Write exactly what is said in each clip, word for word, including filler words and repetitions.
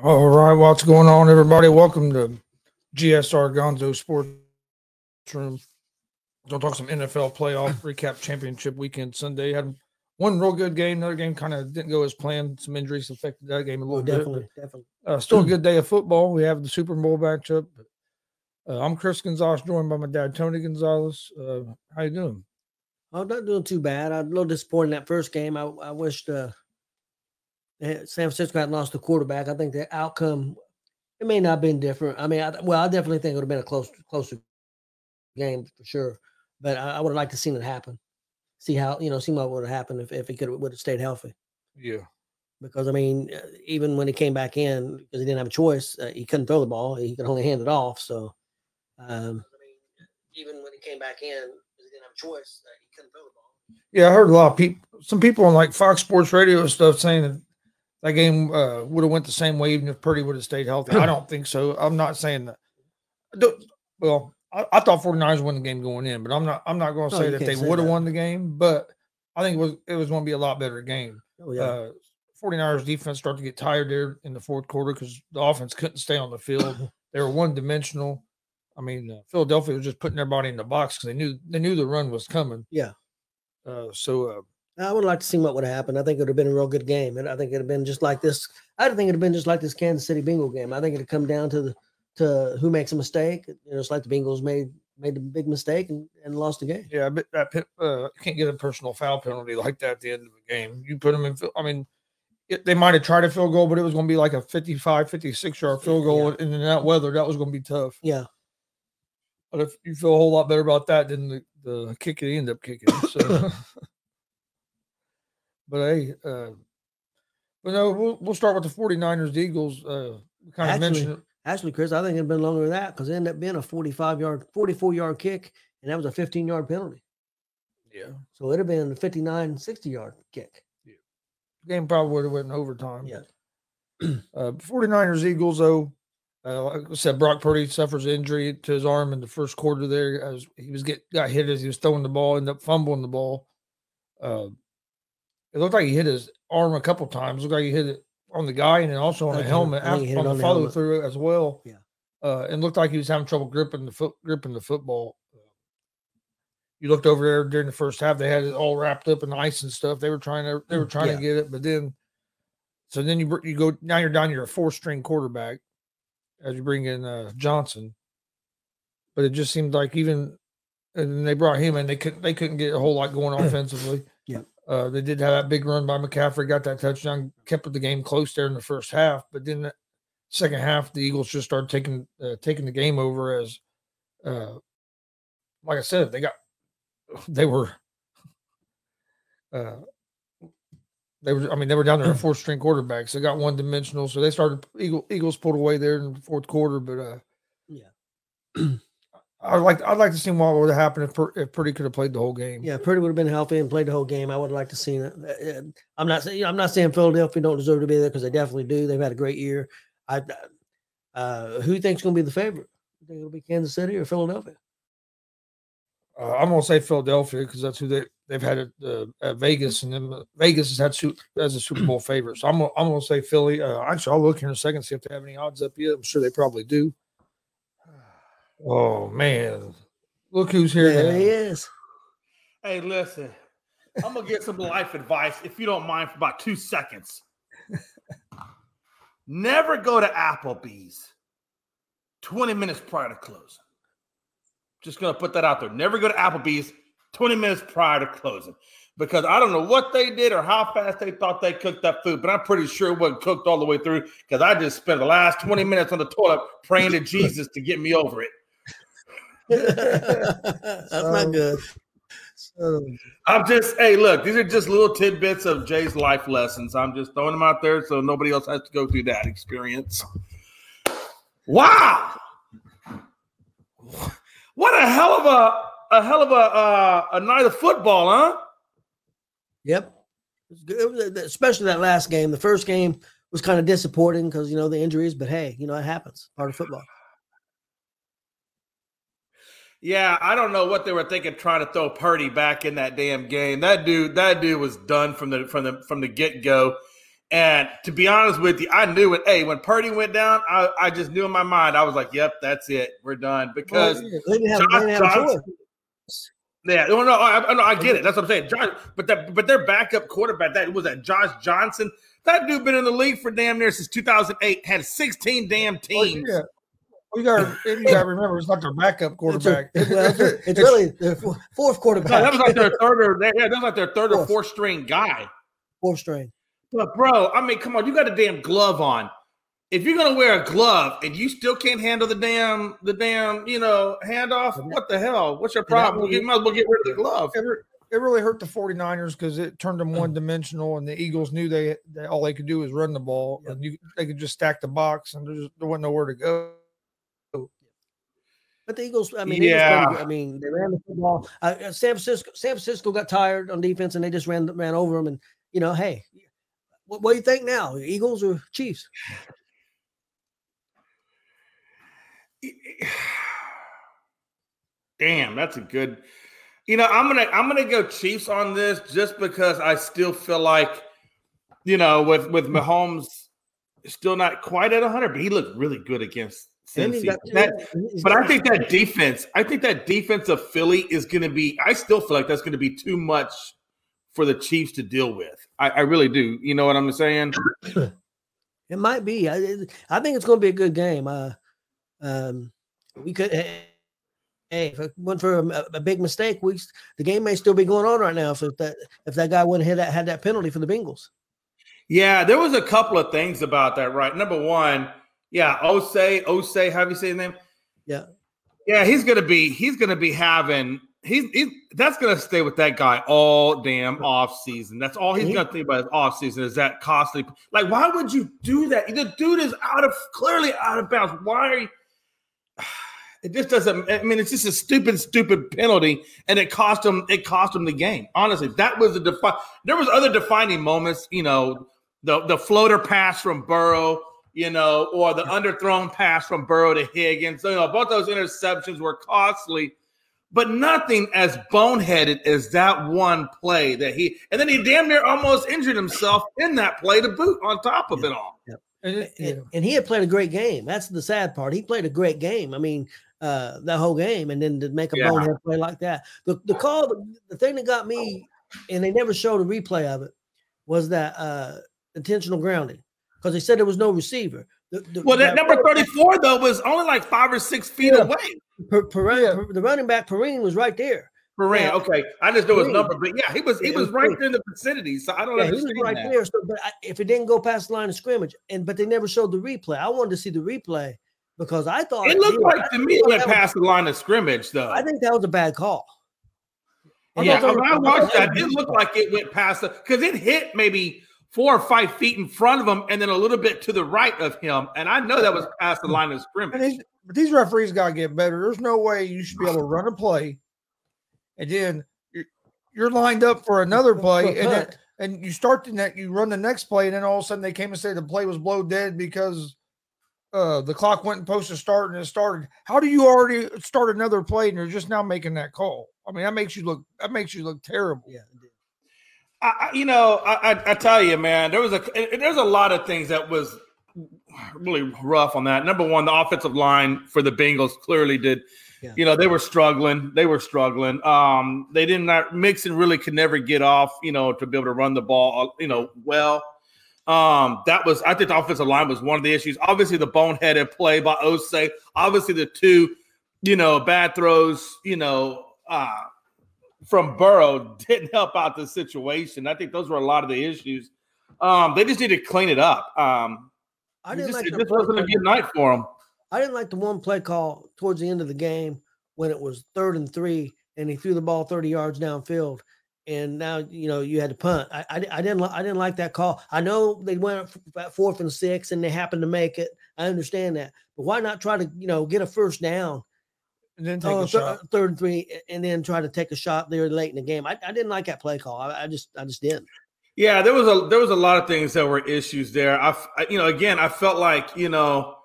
All right, what's going on, everybody? Welcome to G S R Gonzo Sports Room. We'll talk some N F L playoff recap championship weekend Sunday. Had one real good game. Another game kind of didn't go as planned. Some injuries affected that game a little oh, definitely, bit. Definitely, uh, still a good day of football. We have the Super Bowl matchup. Uh, I'm Chris Gonzalez, joined by my dad, Tony Gonzalez. Uh, how you doing? I'm not doing too bad. I'm a little disappointed in that first game. I, I wished uh, San Francisco had lost the quarterback. I think the outcome, it may not have been different. I mean, I, well, I definitely think it would have been a close, closer game for sure. But I, I would have liked to seen it happen. See how, you know, see what would have happened if, if he could would have stayed healthy. Yeah. Because, I mean, uh, even when he came back in, because he didn't have a choice, uh, he couldn't throw the ball. He could only hand it off. So, um, I mean, even when he came back in, because he didn't have a choice, uh, he couldn't throw the ball. Yeah, I heard a lot of people, some people on like Fox Sports Radio and stuff saying that that game uh, would have went the same way even if Purdy would have stayed healthy. I don't think so. I'm not saying that. Well, I, I thought 49ers won the game going in, but I'm not. I'm not going to No, say you that can't they say would have that. won the game. But I think it was it was going to be a lot better game. Oh, yeah. Uh, 49ers defense started to get tired there in the fourth quarter because the offense couldn't stay on the field. They were one dimensional. I mean, uh, Philadelphia was just putting everybody in the box because they knew they knew the run was coming. Yeah. Uh, so. Uh, I would like to see what would have happened. I think it would have been a real good game, and I think it would have been just like this. I think it would have been just like this Kansas City Bengal game. I think it would come down to the to who makes a mistake. You know, it's like the Bengals made made a big mistake and, and lost the game. Yeah, but that uh, you can't get a personal foul penalty like that at the end of the game. You put them in. I mean, it, they might have tried a field goal, but it was going to be like a fifty-five, fifty-six yard field goal, yeah. And in that weather, that was going to be tough. Yeah. But if you feel a whole lot better about that than the, the kick they end up kicking. So. But hey, uh, but no, we'll, we'll start with the 49ers, the Eagles. Uh, kind of mentioned it. Actually, Chris, I think it'd been longer than that because it ended up being a forty-five yard, forty-four yard kick, and that was a fifteen yard penalty. Yeah. So it'd have been a fifty-nine, sixty yard kick. Yeah. The game probably would have went in overtime. Yeah. uh, 49ers, Eagles, though, uh, like I said, Brock Purdy suffers injury to his arm in the first quarter there as he was get got hit as he was throwing the ball, ended up fumbling the ball. Uh, It looked like he hit his arm a couple times. It looked like he hit it on the guy and then also on the helmet after, on the follow through as well. Yeah. Uh, and looked like he was having trouble gripping the foot, gripping the football. You looked over there during the first half; they had it all wrapped up in ice and stuff. They were trying to, they were trying yeah. to get it, but then, so then you you go now. You're down. You're a four string quarterback as you bring in uh, Johnson. But it just seemed like even, and they brought him in. They couldn't they couldn't get a whole lot going offensively. Yeah. Uh, they did have that big run by McCaffrey, got that touchdown, kept the game close there in the first half. But then the second half, the Eagles just started taking uh, taking the game over as, uh, like I said, they got they were, uh, they were. I mean, they were down there at four string quarterbacks. They got one dimensional, so they started. Eagle, Eagles pulled away there in the fourth quarter, but uh, yeah. I'd like I'd like to see what would have happened if, Pur- if Purdy could have played the whole game. Yeah, Purdy would have been healthy and played the whole game. I would have liked to see it. I'm not saying I'm not saying Philadelphia don't deserve to be there because they definitely do. They've had a great year. I, uh, who think is going to be the favorite? You think it'll be Kansas City or Philadelphia? Uh, I'm going to say Philadelphia because that's who they they've had at, uh, at Vegas, and then Vegas has had su- as a Super Bowl favorite. So I'm I'm going to say Philly. Uh, actually, I'll look here in a second see if they have any odds up yet. I'm sure they probably do. Oh man. Look who's here. There now. he is. Hey, listen, I'm going to get some life advice, if you don't mind, for about two seconds. Never go to Applebee's twenty minutes prior to closing. Just going to put that out there. Never go to Applebee's twenty minutes prior to closing. Because I don't know what they did or how fast they thought they cooked that food, but I'm pretty sure it wasn't cooked all the way through because I just spent the last twenty minutes on the toilet praying to Jesus to get me over it. That's um, not good. So, I'm just, hey, look, these are just little tidbits of Jay's life lessons. I'm just throwing them out there so nobody else has to go through that experience. Wow. What a hell of a, a hell of a, uh, a night of football, huh? Yep. It was good. It was, especially that last game. The first game was kind of disappointing because, you know, the injuries, but hey, you know, it happens. Part of football. Yeah, I don't know what they were thinking trying to throw Purdy back in that damn game. That dude, that dude was done from the from the from the get-go. And to be honest with you, I knew it. Hey, when Purdy went down, I, I just knew in my mind, I was like, yep, that's it. We're done. Because well, they didn't have, Josh they didn't have Johnson, a choice. yeah, no, no, I, no, I get it. That's what I'm saying. Josh, but that, but their backup quarterback, that was that Josh Johnson. That dude been in the league for damn near since two thousand eight. Had sixteen damn teams. Well, yeah. Well, you got you got to remember, it's not their backup quarterback. It's, a, well, it's, a, it's really their fourth quarterback. No, that was like their third or yeah, that was like their third fourth. or fourth string guy. Fourth string. But bro, I mean, come on, you got a damn glove on. If you're gonna wear a glove and you still can't handle the damn, the damn, you know, handoff, what the hell? What's your problem? You might as well get rid of the glove. It, it really hurt the 49ers because it turned them one dimensional, and the Eagles knew they, they all they could do is run the ball, Yep. and you, they could just stack the box, and there, just, there wasn't nowhere to go. But the Eagles, I mean, Yeah. they I mean, they ran the football. Uh, San Francisco, San Francisco got tired on defense, and they just ran ran over them. And you know, hey, what, what do you think now? Eagles or Chiefs? Damn, that's a good. You know, I'm gonna I'm gonna go Chiefs on this just because I still feel like, you know, with with Mahomes still not quite at one hundred, but he looked really good against Cincy. That, but I think that defense, I think that defense of Philly is going to be. I still feel like that's going to be too much for the Chiefs to deal with. I, I really do. You know what I'm saying? It might be. I, I think it's going to be a good game. Uh, um, we could. Hey, if it went for a, a big mistake, we the game may still be going on right now. If that if that guy wouldn't have that had that penalty for the Bengals. Yeah, there was a couple of things about that. Right, number one, yeah, Osei, Osei, how do you say his name? Yeah, yeah, he's gonna be he's gonna be having he's, he's that's gonna stay with that guy all damn off season. That's all he's gonna think about his off season is that costly. Like, why would you do that? The dude is out of clearly out of bounds. Why are you? It just doesn't. I mean, it's just a stupid, stupid penalty, and it cost him. It cost him the game. Honestly, that was a defi- There was other defining moments. You know, the the floater pass from Burrow. You know, or the underthrown pass from Burrow to Higgins. So, you know, both those interceptions were costly, but nothing as boneheaded as that one play that he. And then he damn near almost injured himself in that play to boot. On top of yeah. it all. Yeah. And, and, and he had played a great game. That's the sad part. He played a great game. I mean, uh, that whole game, and then to make a yeah. bonehead play like that. The the call, the, the thing that got me, and they never showed a replay of it, was that uh, intentional grounding because they said there was no receiver. The, the, well, that, that number thirty-four though was only like five or six feet yeah. away. Per, per, yeah. per, the running back Perrine was right there. Perrine, yeah. okay, I just know his number, but yeah, he was he was, was right there in the vicinity. So I don't yeah, understand he was right that. there. So, but I, if it didn't go past the line of scrimmage, and but they never showed the replay. I wanted to see the replay because I thought it looked like I, to me it went past was, the line of scrimmage, though. I think that was a bad call. I yeah, when I watched that, it looked like it went past the because it hit maybe four or five feet in front of him, and then a little bit to the right of him, and I know that was past the line of scrimmage. But these referees got to get better. There's no way you should be able to run a play, and then you're, you're lined up for another play, and then, and you start the next, you run the next play, and then all of a sudden they came and say the play was blow dead because uh, the clock went and supposed to start and it started. How do you already start another play and you're just now making that call? I mean, that makes you look that makes you look terrible. Yeah. I, you know, I, I, I tell you, man, there was a there's a lot of things that was really rough on that. Number one, the offensive line for the Bengals clearly did. Yeah. You know, they were struggling. They were struggling. Um, they did not Mixon really could never get off. You know, to be able to run the ball. You know, well. Um, that was I think the offensive line was one of the issues. Obviously, the boneheaded play by Osei. Obviously, the two, you know, bad throws. You know. Uh, from Burrow didn't help out the situation. I think those were a lot of the issues. Um, they just need to clean it up. Um, I didn't just, like it just wasn't a good night for them. I didn't like the one play call towards the end of the game when it was third and three and he threw the ball thirty yards downfield. And now, you know, you had to punt. I, I, I didn't I didn't like that call. I know they went at fourth and six and they happened to make it. I understand that. But why not try to, you know, get a first down? And then take oh, a shot. Th- third and three, and then try to take a shot there late in the game. I, I didn't like that play call. I, I just, I just didn't. Yeah, there was a there was a lot of things that were issues there. I, I, you know, again, I felt like you know,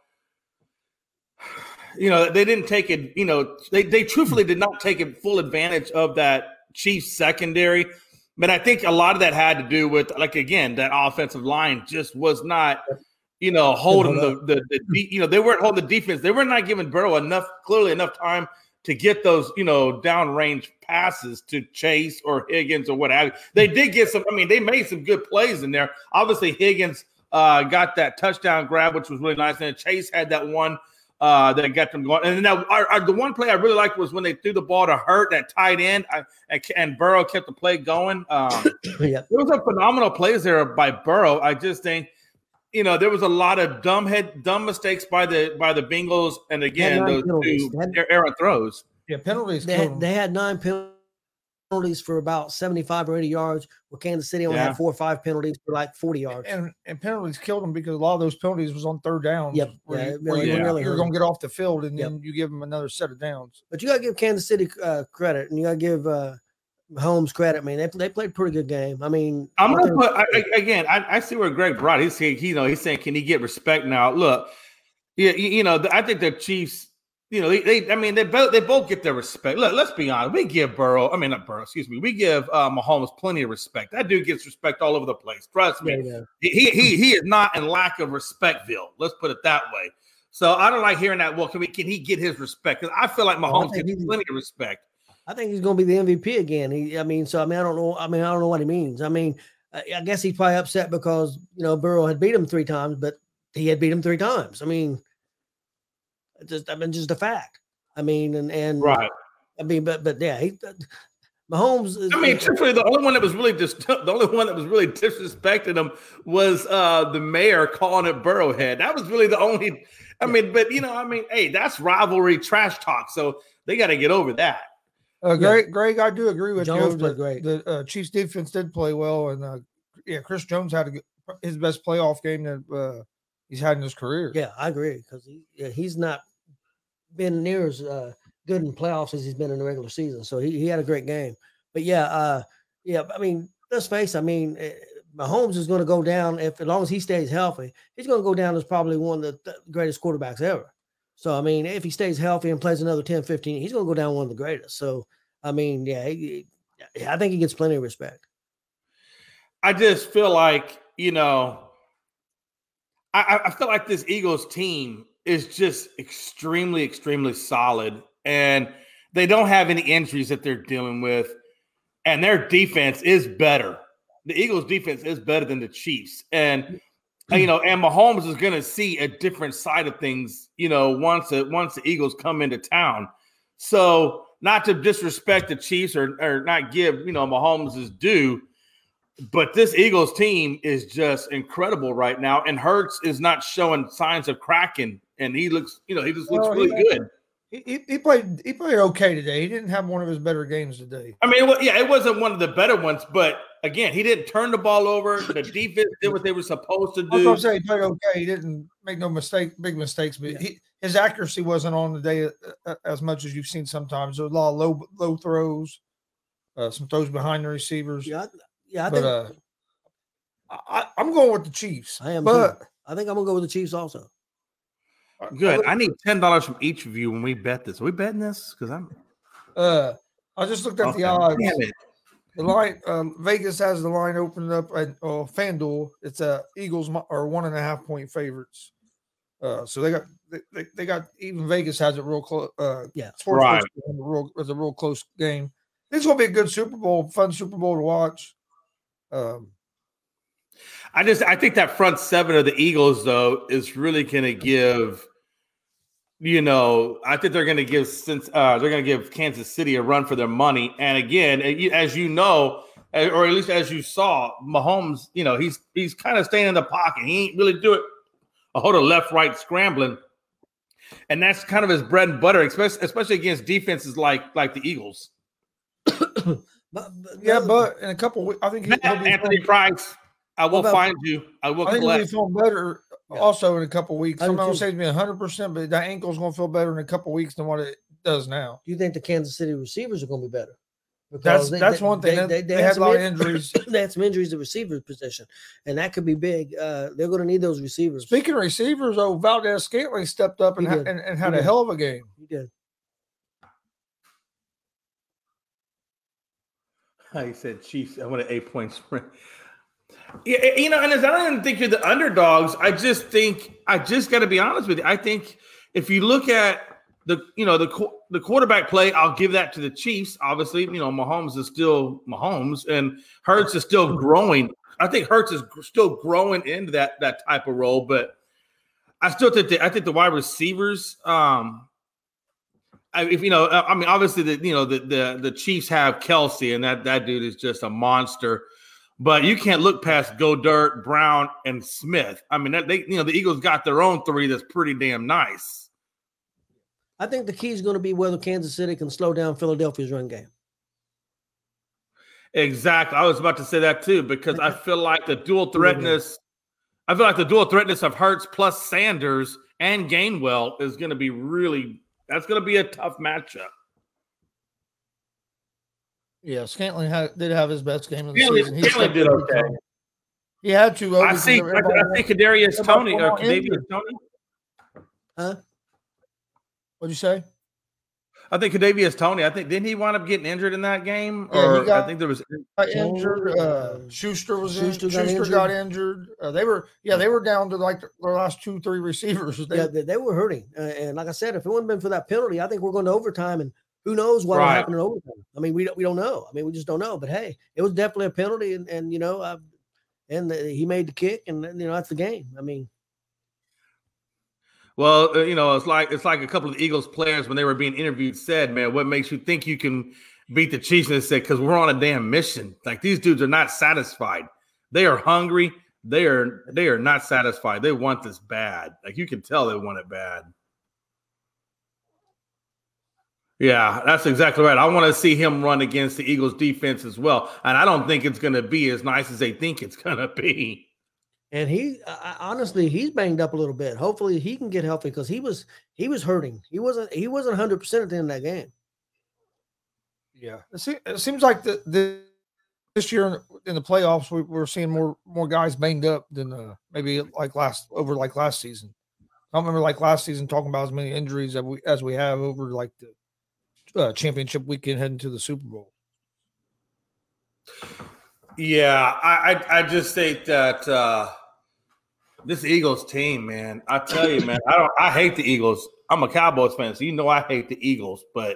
you know, they didn't take it. You know, they they truthfully did not take full advantage of that Chiefs secondary. But I think a lot of that had to do with, like, again, that offensive line just was not, you know, holding the, the, the, you know, they weren't holding the defense. They were not giving Burrow enough, clearly enough time to get those, you know, downrange passes to Chase or Higgins or what have you. They did get some, I mean, they made some good plays in there. Obviously, Higgins uh, got that touchdown grab, which was really nice. And Chase had that one uh, that got them going. And then that, our, our, the one play I really liked was when they threw the ball to Hurt, that tight end, I, and, and Burrow kept the play going. Um, yeah. There was a phenomenal plays there by Burrow. I just think, you know, there was a lot of dumb head, dumb mistakes by the by the Bengals, and again, those two errant throws. Yeah, penalties. They had, they had nine penalties for about seventy-five or eighty yards, where Kansas City only Yeah. had four or five penalties for like forty yards. And and penalties killed them because a lot of those penalties was on third downs. Yep. Where, Yeah, you, it where really- you, it really you're hurt going to get off the field and Yep. then you give them another set of downs. But you got to give Kansas City uh, credit, and you got to give uh, Mahomes credit. I mean, they they played a pretty good game. I mean, I'm I gonna think- put I, I- again. I, I see where Greg brought. He's saying, you know, he's saying, can he get respect now? Look, yeah, you, you know, I think the Chiefs. You know, they, they I mean, they both they both get their respect. Look, let's be honest. We give Burrow, I mean, not Burrow, excuse me. We give uh, Mahomes plenty of respect. That dude gets respect all over the place. Trust me. Yeah, yeah. He he he is not in lack of respectville. Let's put it that way. So I don't like hearing that. Well, can we can he get his respect? Because I feel like Oh, I Mahomes think gets he- plenty of respect. I think he's going to be the M V P again. He, I mean, so I mean, I don't know. I mean, I don't know what he means. I mean, I, I guess he's probably upset because you know Burrow had beat him three times, but he had beat him three times. I mean, it's just I mean, just a fact. I mean, and and Right. I mean, but but yeah, he, Mahomes. Is, I mean, truthfully, the only one that was really just the only one that was really disrespecting him was uh, the mayor calling it Burrowhead. That was really the only. I mean, but you know, I mean, hey, that's rivalry trash talk. So they got to get over that. Uh, Greg, Greg, I do agree with Jones you. played that great. The uh, Chiefs defense did play well, and uh, yeah, Chris Jones had a good, his best playoff game that uh, he's had in his career. Yeah, I agree because he yeah, he's not been near as uh, good in playoffs as he's been in the regular season. So he, he had a great game. But yeah, uh, yeah. I mean, let's face. I mean, eh, Mahomes is going to go down if as long as he stays healthy. He's going to go down as probably one of the th- greatest quarterbacks ever. So I mean, if he stays healthy and plays another ten, fifteen, he's going to go down one of the greatest. So I mean, yeah, he, he, I think he gets plenty of respect. I just feel like, you know, I, I feel like this Eagles team is just extremely, extremely solid, and they don't have any injuries that they're dealing with, and their defense is better. The Eagles' defense is better than the Chiefs, and you know, and Mahomes is going to see a different side of things, you know, once it, once the Eagles come into town. So, not to disrespect the Chiefs or or not give, you know, Mahomes his due, but this Eagles team is just incredible right now, and Hurts is not showing signs of cracking, and he looks, you know, he just looks Well, really he- good. He, he, he played he played okay today. He didn't have one of his better games today. I mean, it wa- yeah, it wasn't one of the better ones, but again, he didn't turn the ball over. The defense did what they were supposed to I was do. going to say he played okay. He didn't make no mistake, big mistakes, but Yeah. he, his accuracy wasn't on today uh, as much as you've seen sometimes. There was a lot of low low throws, uh, some throws behind the receivers. Yeah, I, yeah, I but think uh, I, I'm going with the Chiefs. I am. but too. I think I'm gonna go with the Chiefs also. Good. I need ten dollars from each of you when we bet this. Are we betting this? Because I'm. Uh, I just looked at Okay. the odds. Damn it. The line, um, Vegas has the line opened up at uh, FanDuel. It's a uh, Eagles mo- or one and a half point favorites. Uh, so they got they, they, they got even Vegas has it real close. Uh, Yeah. Sports Right. Books has a real it's a real close game. It's gonna be a good Super Bowl, fun Super Bowl to watch. Um, I just I think that front seven of the Eagles though is really going to give, you know, I think they're going to give since uh, they're going to give Kansas City a run for their money. And again, as you know, or at least as you saw, Mahomes, you know, he's he's kind of staying in the pocket. He ain't really do it a whole of left right scrambling, and that's kind of his bread and butter, especially especially against defenses like like the Eagles. But, but yeah, the- but in a couple weeks, I think he, Matt, he'll be Anthony feeling, Price, I will What about- find you. I will I think he'll be collect. feeling better Yeah. also in a couple weeks. I do I'm not gonna too. say it's been one hundred percent, but that ankle's gonna feel better in a couple weeks than what it does now. do you think the Kansas City receivers are going to be better? That's Because they- that's they- one thing. They, They, they, they, had had a some lot of in- injuries. they had some injuries at receiver position, and that could be big. Uh, they're going to need those receivers. Speaking of receivers, oh, Valdez Scantling stepped up and, He ha- did. and, and had He a did. hell of a game. He did. He said Chiefs. I want an eight point spread. Yeah, you know, and as I don't even think you're the underdogs. I just think I just got to be honest with you. I think if you look at the, you know, the the quarterback play, I'll give that to the Chiefs. Obviously, you know, Mahomes is still Mahomes, and Hurts is still growing. I think Hurts is still growing into that that type of role, but I still think that I think the wide receivers. Um, I, if you know, I mean, obviously, the you know the the the Chiefs have Kelsey, and that that dude is just a monster. But you can't look past Goddard, Brown, and Smith. I mean, that, they you know the Eagles got their own three that's pretty damn nice. I think the key is going to be whether Kansas City can slow down Philadelphia's run game. Exactly. I was about to say that too, because I feel like the dual threatness, I feel like the dual threatness of Hurts plus Sanders and Gainwell is going to be really, that's going to be a tough matchup. Yeah, Scantling had, did have his best game of the Scantling, season. He Scantling did okay. He had to. I see. I, I think Kadarius Toney or Kadarius Toney. Huh? What'd you say? I think Kadarius Toney. I think didn't he wind up getting injured in that game? Yeah, or he got, I think there was got injured. Uh, Schuster was Schuster in. got Schuster injured. got injured. Uh, they were yeah they were down to like their last two three receivers. They, Yeah, they, they were hurting, uh, and like I said, if it wouldn't been for that penalty, I think we're going to overtime, and who knows what will Right. happen in overtime. I mean, we don't we don't know. I mean, we just don't know. But hey, it was definitely a penalty, and and you know, uh, and the, he made the kick, and you know that's the game. I mean. Well, uh, you know, it's like it's like a couple of Eagles players when they were being interviewed said, "Man, what makes you think you can beat the Chiefs?" And they said, "Because we're on a damn mission. Like these dudes are not satisfied. They are hungry. They are they are not satisfied. They want this bad. Like you can tell they want it bad." Yeah, that's exactly right. I want to see him run against the Eagles defense as well, and I don't think it's going to be as nice as they think it's going to be. And he uh, honestly, he's banged up a little bit. Hopefully, he can get healthy because he was he was hurting. He wasn't he wasn't one hundred percent at the end of that game. Yeah, it, se- it seems like the, the this year in, in the playoffs we, we're seeing more more guys banged up than uh, maybe like last over like last season. I don't remember like last season talking about as many injuries as we as we have over like the uh, championship weekend heading to the Super Bowl. Yeah, I I, I just think that. Uh... This Eagles team, man, I tell you, man, I don't. I hate the Eagles. I'm a Cowboys fan, so you know I hate the Eagles. But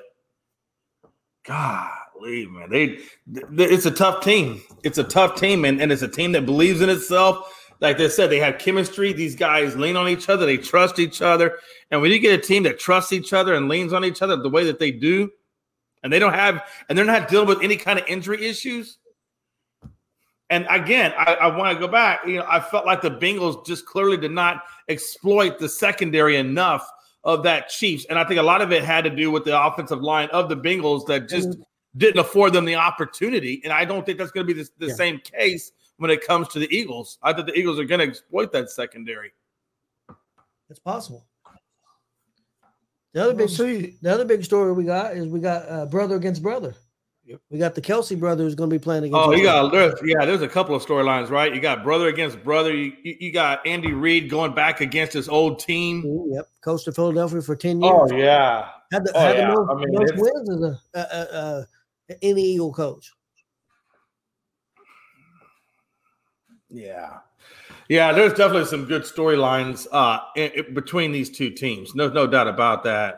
golly, man, they, they it's a tough team. It's a tough team, and, and it's a team that believes in itself. Like they said, they have chemistry. These guys lean on each other. They trust each other. And when you get a team that trusts each other and leans on each other the way that they do, and they don't have, and they're not dealing with any kind of injury issues. And again, I, I want to go back. You know, I felt like the Bengals just clearly did not exploit the secondary enough of that Chiefs. And I think a lot of it had to do with the offensive line of the Bengals that just mm-hmm. didn't afford them the opportunity. And I don't think that's going to be the, the yeah. same case when it comes to the Eagles. I think the Eagles are going to exploit that secondary. It's possible. The other big, the other big story we got is we got uh, brother against brother. Yep. We got the Kelsey brother who's going to be playing against. Oh, you got there's, yeah. There's a couple of storylines, right? You got brother against brother. You, you you got Andy Reid going back against his old team. Yep, coached in Philadelphia for ten years. Oh yeah, had the, oh, had yeah. the most, I mean, most wins as a uh, uh, uh, any Eagle coach. Yeah, yeah. There's definitely some good storylines uh, in, in, between these two teams. No, no doubt about that.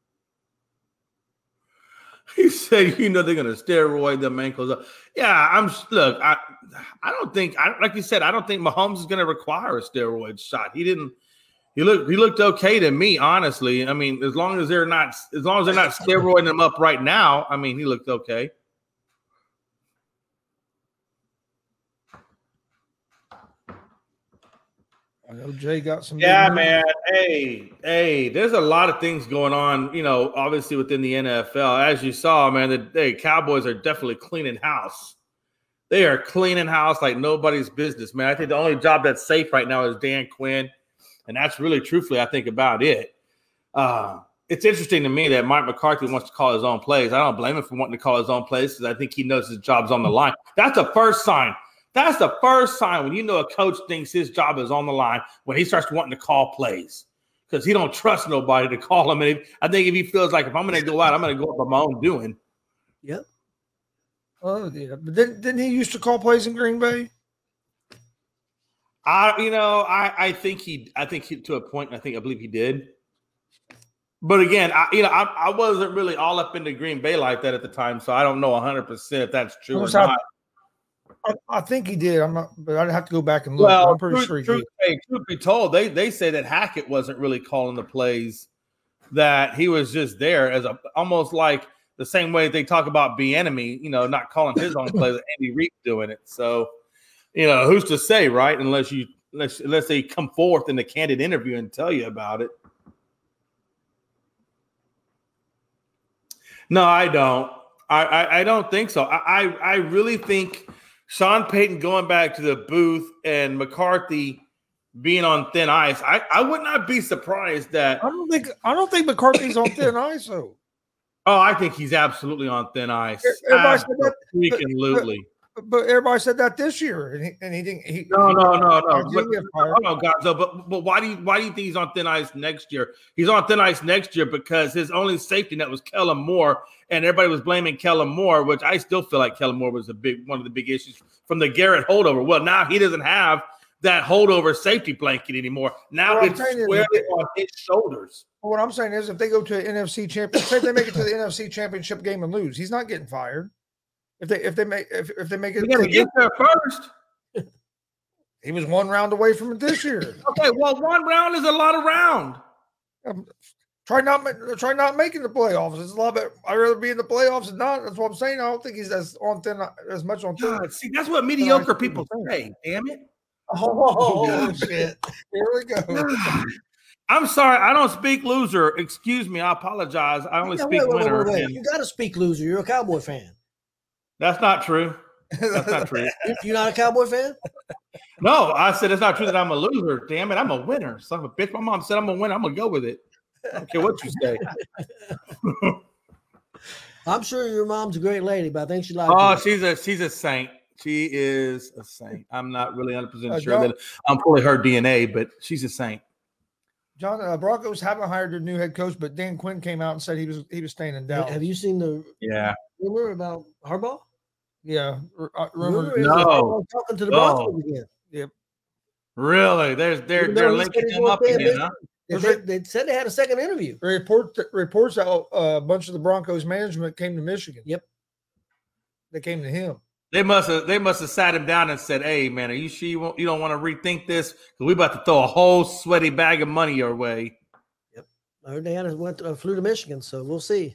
He said, "You know they're going to steroid them ankles up." Yeah, I'm. Look, I, I don't think, I, like you said, I don't think Mahomes is going to require a steroid shot. He didn't. He looked. He looked okay to me, honestly. I mean, as long as they're not, as long as they're not steroiding him up right now. I mean, he looked okay. I know Jay got some. Yeah, man. Hey, hey, there's a lot of things going on, you know, obviously within the N F L. As you saw, man, the hey, Cowboys are definitely cleaning house. They are cleaning house like nobody's business, man. I think the only job that's safe right now is Dan Quinn, and that's really, truthfully, I think about it. Uh, it's interesting to me that Mike McCarthy wants to call his own plays. I don't blame him for wanting to call his own plays because I think he knows his job's on the line. That's the first sign. That's the first sign when you know a coach thinks his job is on the line when he starts wanting to call plays because he don't trust nobody to call him. And if, I think if he feels like if I'm going to go out, I'm going to go up on my own doing. Yep. Oh yeah, but didn't didn't he used to call plays in Green Bay? I, you know, I, I think he, I think he, to a point, I think, I believe he did. But again, I, you know, I, I wasn't really all up into Green Bay like that at the time, so I don't know one hundred percent if that's true or not. I, I think he did. I'm not, but I'd have to go back and look. Well, I'm pretty truth, sure he truth, did. hey, truth be told, they they say that Hackett wasn't really calling the plays; that he was just there as a almost like the same way they talk about Bieniemy, you know, not calling his own plays, Andy Reid doing it. So, you know, who's to say, right? Unless you unless unless they come forth in a candid interview and tell you about it. No, I don't. I, I, I don't think so. I, I, I really think Sean Payton going back to the booth and McCarthy being on thin ice. I, I would not be surprised that. I don't think I don't think McCarthy's on thin ice though. Oh, I think he's absolutely on thin ice. Everybody said that, absolutely. But, but everybody said that this year, and he, and he didn't. He, no, he, no, no, no. He but, hold on, guys. So, but but why do you why do you think he's on thin ice next year? He's on thin ice next year because his only safety net was Kellen Moore, and everybody was blaming Kellen Moore, which I still feel like Kellen Moore was a big one of the big issues from the Garrett holdover. Well, now he doesn't have that holdover safety blanket anymore. Now it's squarely on his shoulders. What I'm saying is, if they go to an N F C championship, say they make it to the N F C championship game and lose, he's not getting fired. If they if they make if, if they make it, we got to get there first. He was one round away from it this year. Okay, well, one round is a lot of round. Um, try not try not making the playoffs. It's a lot better. I'd rather be in the playoffs than not. That's what I'm saying. I don't think he's as on thin as much on thin. God, see, that's what mediocre people say. Damn it! Oh shit! Here we go. I'm sorry, I don't speak loser. Excuse me, I apologize. I only yeah, speak wait, wait, winner. Wait, wait, and... You got to speak loser. You're a Cowboy fan. That's not true. That's not true. You're not a Cowboy fan? No, I said it's not true that I'm a loser. Damn it, I'm a winner. Son of a bitch. My mom said I'm a winner. I'm gonna go with it. I don't care what you say. I'm sure your mom's a great lady, but I think she likes. Oh, you. she's a she's a saint. She is a saint. I'm not really one hundred percent Uh, sure John, that I'm pulling her D N A, but she's a saint. John, uh, Broncos haven't hired their new head coach, but Dan Quinn came out and said he was he was staying in Dallas. Have you seen the Yeah. rumor about Harbaugh? Yeah, uh, rumor. Rumor is No. that Harbaugh's talking to the No. Broncos again. Yep. Really? There's they're Even though they're he linking said he him won't up pay a again, big- huh? They, said- they said they had a second interview. Report reports out uh, a bunch of the Broncos management came to Michigan. Yep. They came to him. They must have they must have sat him down and said, "Hey, man, are you sure you, won't, you don't want to rethink this? Because we about to throw a whole sweaty bag of money your way." I heard they had a, went to, uh, flew to Michigan, so we'll see.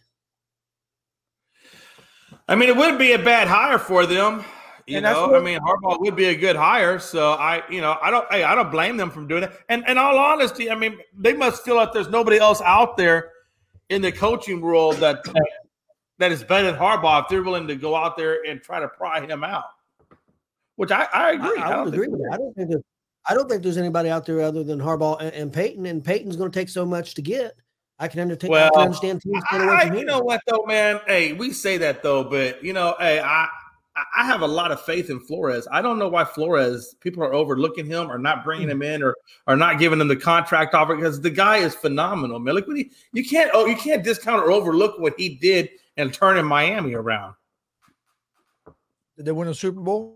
I mean, it would be a bad hire for them. You And that's know, what- I mean, Harbaugh would be a good hire. So I, you know, I don't, hey, I don't blame them from doing it. And in all honesty, I mean, they must feel like there's nobody else out there in the coaching world that that, that is better than Harbaugh if they're willing to go out there and try to pry him out. Which I, I agree. I, I, don't would agree think- with that. I don't think there's, I don't think there's anybody out there other than Harbaugh and, and Peyton. And Peyton's going to take so much to get. I can understand. Well, I can understand teams getting away I, from you him. know what though, man? Hey, we say that though, but you know, hey, I I have a lot of faith in Flores. I don't know why Flores people are overlooking him or not bringing him in or or not giving him the contract offer because the guy is phenomenal, man. Look what he you can't oh you can't discount or overlook what he did and turning Miami around. Did they win a Super Bowl?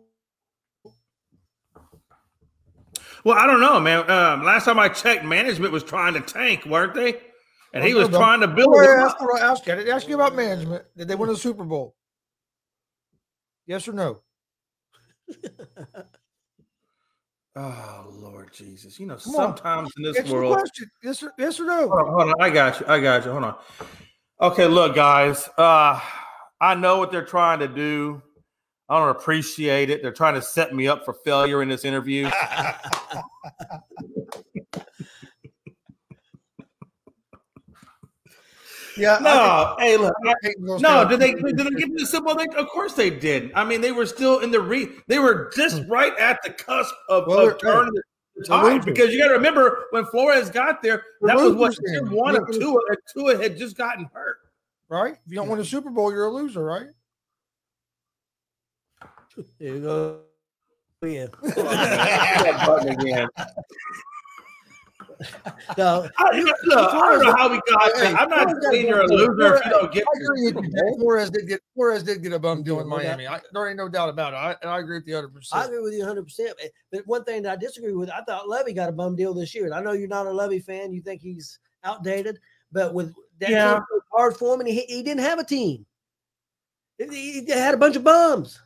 Well, I don't know, man. Um, last time I checked, management was trying to tank, weren't they? And he Well, was no, trying to build. Well, it yeah, up. that's what I asked you. I didn't ask you about management. Did they win a Super Bowl? Yes or no? Oh Lord Jesus! You know, Come on. sometimes in this Answer the world. question. Yes or, yes or no? Hold on, hold on. I got you. I got you. Hold on. Okay, look, guys. Uh, I know what they're trying to do. I don't appreciate it. They're trying to set me up for failure in this interview. Yeah. No, hey, look. I- No, no, did they did they get to the Super Bowl? They, of course they did. I mean, they were still in the re. They were just right at the cusp of, Well, of turning the they're tide losers. because you got to remember when Flores got there, They're that was what losers year then. one of They're Tua, and Tua had just gotten hurt. Right? If you don't win a Super Bowl, you're a loser, right? There you go. Yeah. That button again. No, I, look, I don't know how we got Hey, there. I'm not Flores got saying a you're a bum deal. loser if you Flores- don't get I to agree the with Super you. Bowl. Flores did get Flores did get a bum deal in No doubt. Miami. I, there ain't no doubt about it. I, and I agree with you one hundred I percent. agree with you one hundred percent. But one thing that I disagree with, I thought Lovey got a bum deal this year. And I know you're not a Lovey fan. You think he's outdated. But with that Yeah. team was hard for him, and he, he didn't have a team. He, he had a bunch of bums.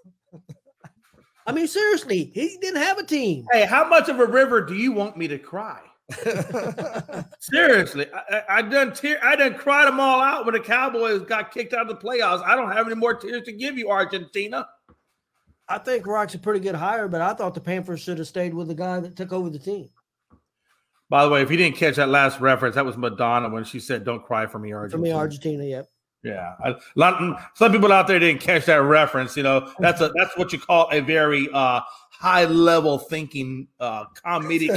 I mean, seriously, he didn't have a team. Hey, how much of a river do you want me to cry? Seriously, I, I, I done tear, I done cried them all out when the Cowboys got kicked out of the playoffs. I don't have any more tears to give you, Argentina. I think Rock's a pretty good hire, but I thought the Panthers should have stayed with the guy that took over the team. By the way, if you didn't catch that last reference, that was Madonna when she said, "Don't cry for me, For Argentina." me, Argentina, yep. Yeah, a lot. Some people out there didn't catch that reference. You know, that's a that's what you call a very uh, high level thinking uh, comedic.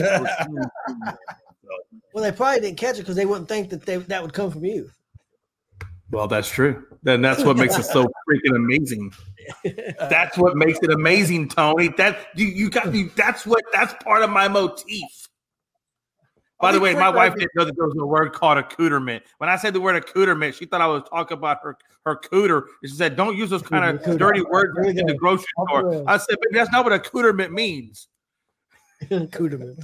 Well, they probably didn't catch it because they wouldn't think that they, that would come from you. Well, that's true. Then that's what makes it so freaking amazing. That's what makes it amazing, Tony. That you, you got you. That's what. That's part of my motif. By the way, my wife didn't know that there was a word called accoutrement. When I said the word accoutrement, she thought I was talking about her, her cooter. And she said, "Don't use those kind of dirty words in the grocery store." I said, "Baby, that's not what accoutrement means." Accoutrement.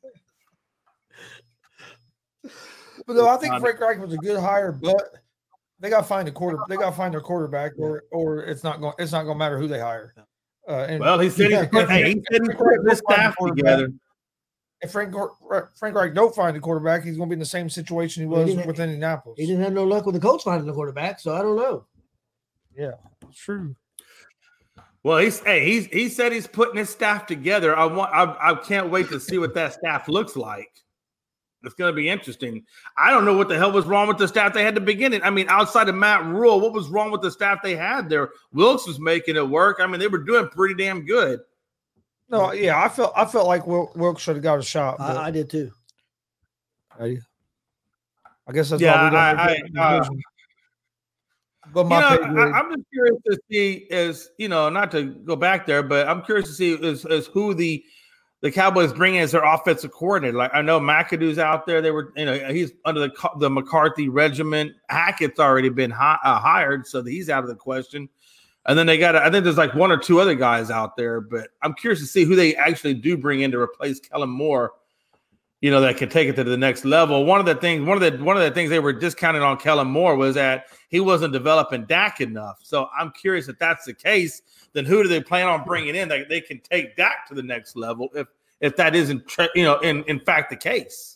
But no, I think Frank Reich was a good hire, but they got to find a quarter. They got to find their quarterback, or or it's not going. It's not going to matter who they hire. Uh, and Well, he said he's put, hey, he said he's putting this staff together. If Frank Frank Reich don't find a quarterback, he's going to be in the same situation he was He didn't- with Indianapolis. He didn't have no luck with the coach finding the quarterback, so I don't know. Yeah, it's true. Well, he's hey, he's he said he's putting his staff together. I want I, I can't wait to see what that staff looks like. It's going to be interesting. I don't know what the hell was wrong with the staff they had to begin it. I mean, outside of Matt Rule, what was wrong with the staff they had there? Wilkes was making it work. I mean, they were doing pretty damn good. No, yeah, I felt I felt like Wil- Wilkes should have got a shot. But I, I did too. I, I guess that's Yeah, why we don't I- make that I, uh, decision. But You my know, pay grade- I, I'm just curious to see is you know not to go back there, but I'm curious to see is, is who the the Cowboys bring in as their offensive coordinator. Like I know McAdoo's out there. They were you know he's under the the McCarthy regiment. Hackett's already been hi, uh, hired, so he's out of the question. And then they got I think there's like one or two other guys out there, but I'm curious to see who they actually do bring in to replace Kellen Moore. You know, that can take it to the next level. One of the things, one of the one of the things they were discounting on Kellen Moore was that he wasn't developing Dak enough. So I'm curious if that's the case. Then who do they plan on bringing in that they can take Dak to the next level? If if that isn't, you know, in, in fact the case.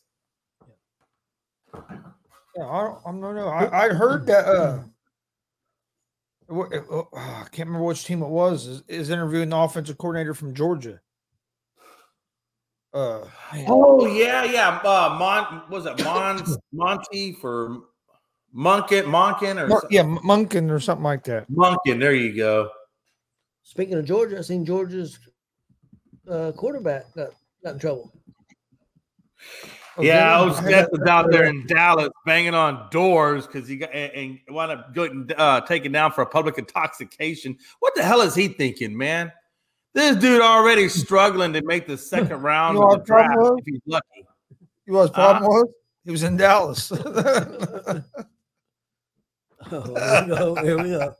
Yeah, I don't, I don't know. I, I heard that. Uh, what- uh, I can't remember which team it was. Is, is interviewing the offensive coordinator from Georgia. Uh, man. Oh yeah, yeah. Uh, Mon was it Mon Monty for Monken Monken or Mon- something? yeah, Munkin or something like that. Monken. There you go. Speaking of Georgia, I seen Georgia's uh, quarterback got, got in trouble. Oh, Yeah, Jalen- Old Smith was out there in Dallas banging on doors because he got and, and wound up getting uh, taken down for a public intoxication. What the hell is he thinking, man? This dude already struggling to make the second round You know of the what the problem draft was? if he's lucky. You know what his problem was? He was in Dallas. Oh, here we go. Here we go.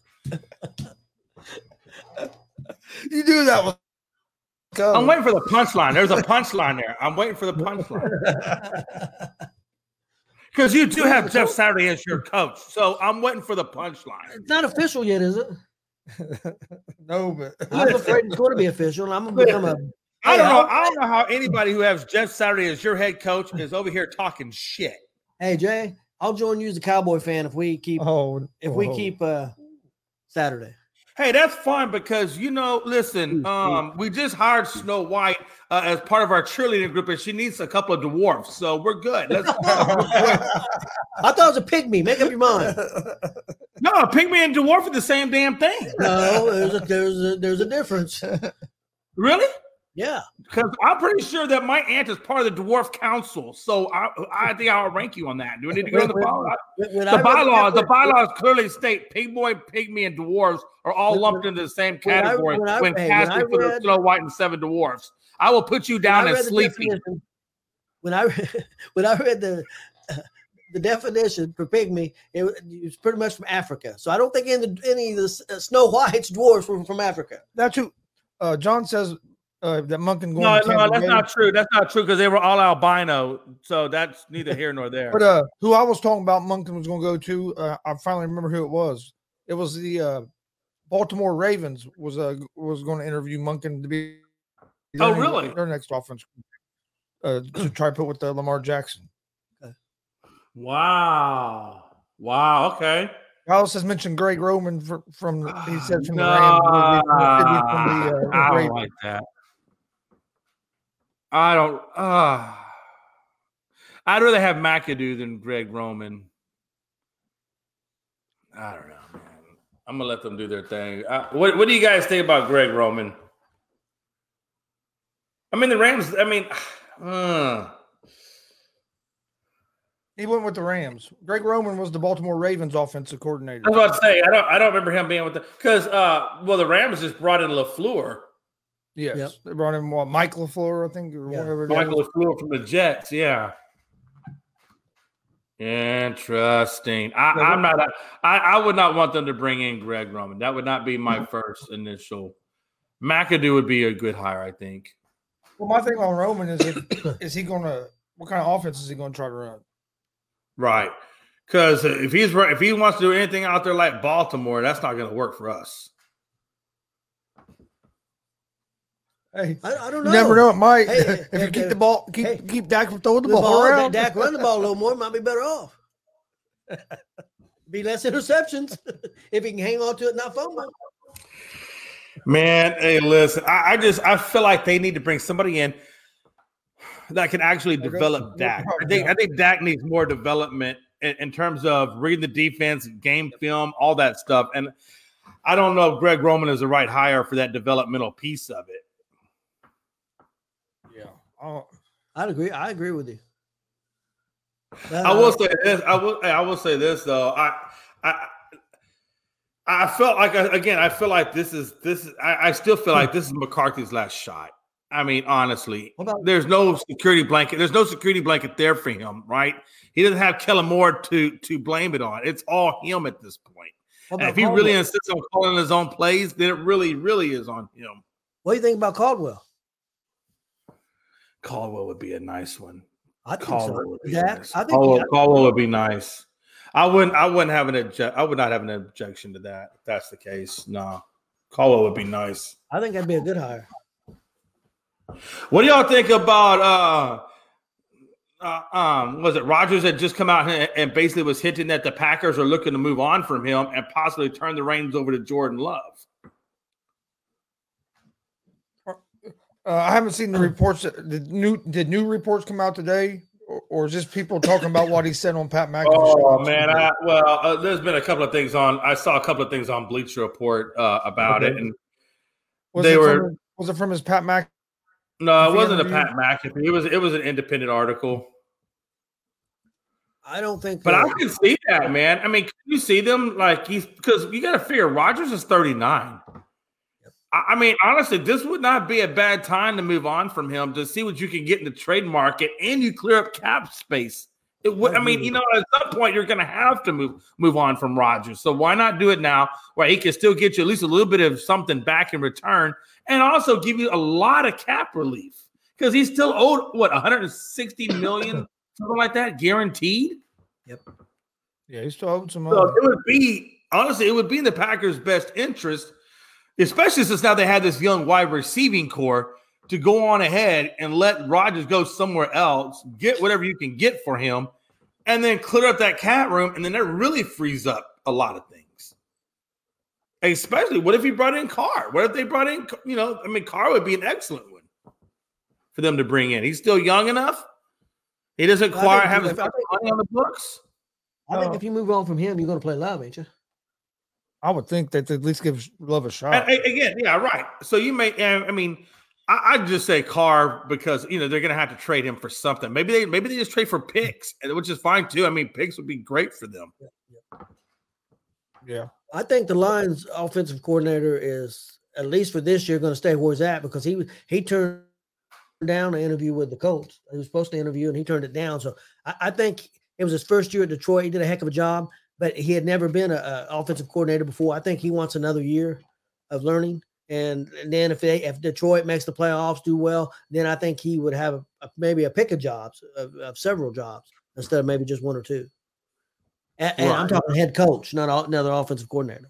You knew that was coming. I'm waiting for the punchline. There's a punchline there. I'm waiting for the punchline. Because you do have Jeff Saturday as your coach. So I'm waiting for the punchline. It's not official yet, is it? No, but I'm afraid it's going to be official. I'm going to become a. I don't Hey, know. I'll- I don't know how anybody who has Jeff Saturday as your head coach is over here talking shit. Hey Jay, I'll join you as a Cowboy fan if we keep oh, if we oh. keep uh Saturday. Hey, that's fine because you know, listen, um, we just hired Snow White uh, as part of our cheerleading group, and she needs a couple of dwarfs, so we're good. Let's I thought it was a pygmy. Make up your mind. no, pygmy and dwarf are the same damn thing. No, there's a there's a there's a difference. Really? Yeah. Because I'm pretty sure that my aunt is part of the dwarf council, so I, I think I'll rank you on that. Do we need to go to the bylaws? When- when The I read bylaws, the that- bylaws clearly state pig boy, pygmy, and dwarves are all When- lumped into the same when I- category when I- when hey, when casting I for the read- Snow White and Seven Dwarfs. I will put you when down I as read the sleepy. definition- when I when I read the uh, the definition for pygmy, it, it was pretty much from Africa. So I don't think any, any of the uh, Snow White's dwarfs were from Africa. That's who uh, John says uh, that Monken going. No, to no, that's Bay. not true. That's not true because they were all albino. So that's neither here nor there. But uh, who I was talking about, Monken was going to go to. Uh, I finally remember who it was. It was the uh, Baltimore Ravens was uh, was going to interview Monken to be. Oh, really? Their next offense uh, to try to put with uh, Lamar Jackson. Wow. Wow. Okay. Alice has mentioned Greg Roman for, from he said from no, the Rams. From the, from the, uh, I don't Ravens. like that. I don't. Uh, I'd rather have McAdoo than Greg Roman. I don't know, man. I'm gonna let them do their thing. Uh, what What do you guys think about Greg Roman? I mean, the Rams. I mean, uh, He went with the Rams. Greg Roman was the Baltimore Ravens offensive coordinator. I was about to say, I don't, I don't remember him being with the because, uh, well, the Rams just brought in LaFleur, Yes, Yep. they brought in what, Mike LaFleur, I think, or Yeah. whatever. it Michael is. LaFleur from the Jets. Yeah, interesting. I, Yeah, I'm not. I, I would not want them to bring in Greg Roman. That would not be my first initial. McAdoo would be a good hire, I think. Well, my thing on Roman is, if, is he going to? What kind of offense is he going to try to run? Right. Because if he's if he wants to do anything out there like Baltimore, that's not going to work for us. Hey, I, I don't you know. never know. It might. Hey, hey, if hey, you keep hey, the ball, keep hey. keep Dak from throwing the The ball, ball, around. Dak run the ball a little more, might be better off. Be less interceptions if he can hang on to it and not fumble. Man, hey, listen, I, I just I feel like they need to bring somebody in that can actually Okay. develop Dak. I think I think Dak needs more development in, in terms of reading the defense, game film, all that stuff. And I don't know if Greg Roman is the right hire for that developmental piece of it. Yeah. Oh, I'd agree. I agree with you. I will say this. I will. I will say this though. I, I, I felt like again. I feel like this is this. Is, I, I still feel like this is McCarthy's last shot. I mean, honestly, about- there's no security blanket. There's no security blanket there for him, right? He doesn't have Kellen Moore to to blame it on. It's all him at this point. What And about if he really Caldwell? insists on calling his own plays, then it really, really is on him. What do you think about Caldwell? Caldwell would be a nice one. I think Caldwell so. would be Dak, nice. I think Caldwell, he- Caldwell would be nice. I wouldn't. I wouldn't have an object. I would not have an objection to that. If that's the case, no. Caldwell would be nice. I think that'd be a good hire. What do y'all think about? Uh, uh, um, was it Rodgers that just come out and, and basically was hinting that the Packers are looking to move on from him and possibly turn the reins over to Jordan Love? Uh, I haven't seen the reports. Did new did new reports come out today, or, or is just people talking about what he said on Pat McAfee? Oh man, I, well, uh, there's been a couple of things on. I saw a couple of things on Bleacher Report uh, about Okay. it, and was they it were. From, was it from his Pat Mc? No, it the wasn't a interview? Pat McAfee. It was it was an independent article. I don't think. But uh, I can see that, man. I mean, can you see them like he's because you got to figure Rodgers is thirty-nine. I, I mean, honestly, this would not be a bad time to move on from him to see what you can get in the trade market, and you clear up cap space. It would. I mean, you know, at some point you're going to have to move move on from Rodgers. So why not do it now, where he can still get you at least a little bit of something back in return, and also give you a lot of cap relief because he's still owed what one hundred sixty million. Something like that, guaranteed. Yep. Yeah, he still owed some money. So it would be honestly, it would be in the Packers' best interest, especially since now they had this young wide receiving core, to go on ahead and let Rodgers go somewhere else, get whatever you can get for him, and then clear up that cap room, and then that really frees up a lot of things. Especially, what if he brought in Carr? What if they brought in, you know, I mean, Carr would be an excellent one for them to bring in. He's still young enough. He doesn't I require think- having I think- money on the books. I think Uh, if you move on from him, you're going to play Love, ain't you? I would think that they at least give Love a shot. And, and again, yeah, right. So you may, and, I mean, I, I'd just say Carr because you know they're going to have to trade him for something. Maybe they, maybe they just trade for picks, and which is fine too. I mean, picks would be great for them. Yeah. I think the Lions' offensive coordinator is, at least for this year, going to stay where he's at because he he turned down an interview with the Colts. He was supposed to interview, and he turned it down. So I, I think it was his first year at Detroit. He did a heck of a job, but he had never been an offensive coordinator before. I think he wants another year of learning. And, and then if they, if Detroit makes the playoffs, do well, then I think he would have a, a, maybe a pick of jobs, of, of several jobs, instead of maybe just one or two. And, and right. I'm talking head coach, not all, another offensive coordinator.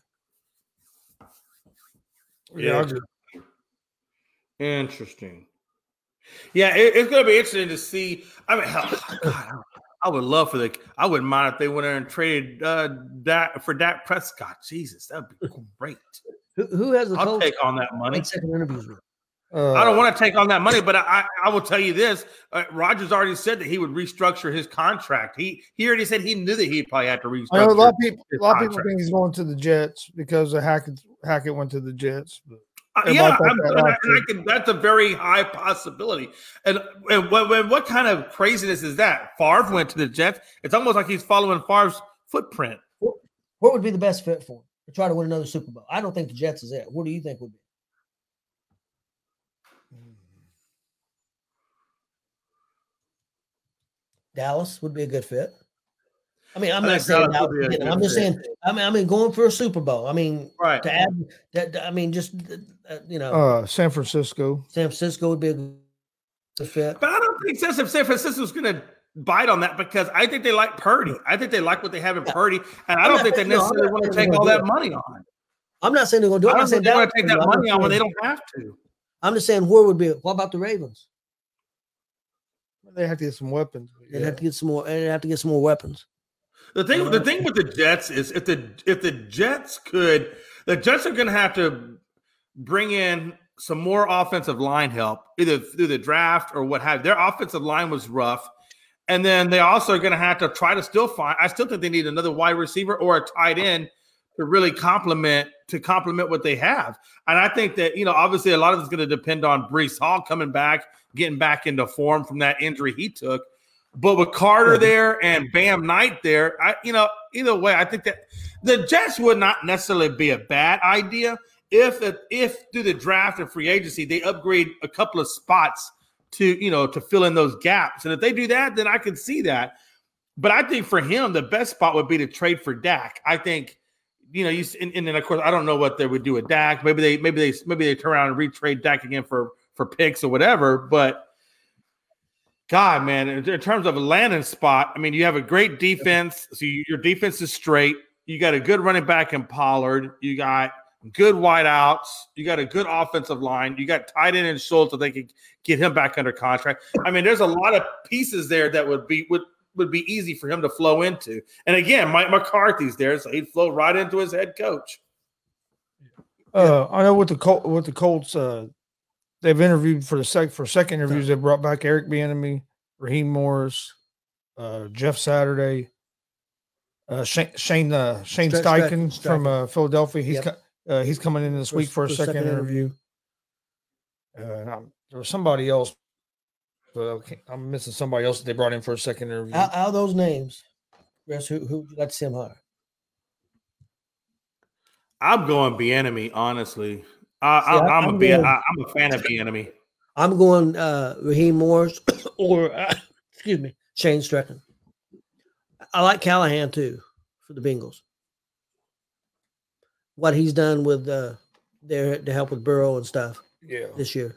Yeah. Interesting. Yeah, it, it's going to be interesting to see. I mean, hell, God, I would love for the. I wouldn't mind if they went there and traded uh, Dak for Dak Prescott. Jesus, that would be great. Who, who has the? I'll take on that money. Second interviews with. Uh, I don't want to take on that money, but I, I will tell you this: uh, Rodgers already said that he would restructure his contract. He he already said he knew that he probably had to restructure. I know a lot of people. A lot of people think he's going to the Jets because of Hackett. Hackett went to the Jets. But. Uh, yeah, I'm, that and I, and I can, that's a very high possibility. And, and what, what kind of craziness is that? Favre went to the Jets. It's almost like he's following Favre's footprint. What, what would be the best fit for him to try to win another Super Bowl? I don't think the Jets is it. What do you think would be? Dallas would be a good fit. I mean, I'm I not saying Dallas, you know, I'm just fit. saying. I mean, I mean, going for a Super Bowl. I mean, right? To add that, I mean, just uh, you know, uh, San Francisco. San Francisco would be a good fit. But I don't think San Francisco's going to bite on that because I think they like Purdy. I think they like what they have in yeah. Purdy, and I don't think they necessarily no, want to take all that money on. I'm not saying they're going to do it. I don't I'm think they want to take that money on when they don't have to. I'm just saying, where would be? What about the Ravens? They have to get some weapons. They yeah. have to get some more. They have to get some more weapons. The thing, yeah. the thing with the Jets is if the if the Jets could, the Jets are going to have to bring in some more offensive line help, either through the draft or what have. Their offensive line was rough, and then they also are going to have to try to still find. I still think they need another wide receiver or a tight end to really complement to complement what they have. And I think that you know, obviously, a lot of it's going to depend on Breece Hall coming back, getting back into form from that injury he took. But with Carter there and Bam Knight there, I you know, either way, I think that the Jets would not necessarily be a bad idea if if through the draft and free agency they upgrade a couple of spots to you know to fill in those gaps. And if they do that, then I can see that. But I think for him, the best spot would be to trade for Dak. I think you know you and, and then of course I don't know what they would do with Dak. Maybe they maybe they maybe they turn around and retrade Dak again for for picks or whatever, but. God, man, in terms of a landing spot, I mean, you have a great defense. So you, your defense is straight. You got a good running back in Pollard. You got good wideouts. You got a good offensive line. You got tight end in Schultz so they could get him back under contract. I mean, there's a lot of pieces there that would be would, would be easy for him to flow into. And again, Mike McCarthy's there, so he'd flow right into his head coach. Uh, I know with the Col- with the Colts, uh, they've interviewed for the sec for second interviews. They brought back Eric Bieniemy, Raheem Morris, uh, Jeff Saturday, uh, Shane Shane, uh, Shane Steichen, Steichen from uh, Philadelphia. He's yep. uh, he's coming in this for, week for a for second, second interview. interview. Uh, there was somebody else, but I'm missing somebody else that they brought in for a second interview. Out of those names, Chris, who who would you like to see him hire? I'm going Bieniemy, honestly. I, See, I'm, I'm, I'm, a going, I, I'm a fan of Bieniemy. I'm going uh, Raheem Morris or uh, excuse me, Shane Steichen. I like Callahan too for the Bengals. What he's done with uh, their to help with Burrow and stuff. Yeah, this year.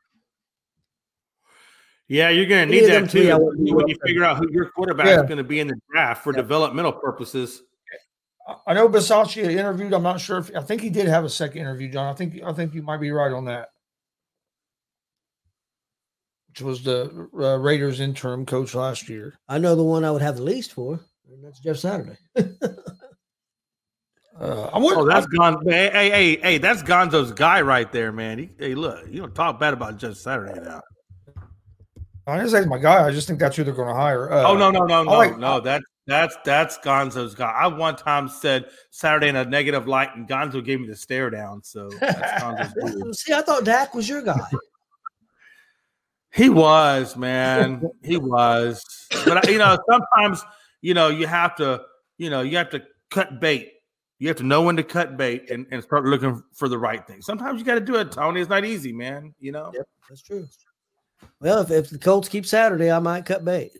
Yeah, you're going to need that too when you figure out who your quarterback yeah. is going to be in the draft for yeah. developmental purposes. I know Bisaccia interviewed. I'm not sure if I think he did have a second interview, John. I think I think you might be right on that. Which was the uh, Raiders interim coach last year. I know the one I would have the least for, and that's Jeff Saturday. uh, I would, oh, that's Gon. Hey, hey, hey, hey, that's Gonzo's guy right there, man. He, hey, look, you don't talk bad about Jeff Saturday now. I didn't say he's my guy. I just think that's who they're going to hire. Uh, oh no, no, no, no, like, no. That's that's that's Gonzo's guy. I one time said Saturday in a negative light, and Gonzo gave me the stare down. So that's Gonzo's dude. See, I thought Dak was your guy. He was, man. He was. But you know, sometimes you know you have to, you know, you have to cut bait. You have to know when to cut bait and, and start looking for the right thing. Sometimes you got to do it, Tony. It's not easy, man. You know. Yep, that's true. Well, if, if the Colts keep Saturday, I might cut bait.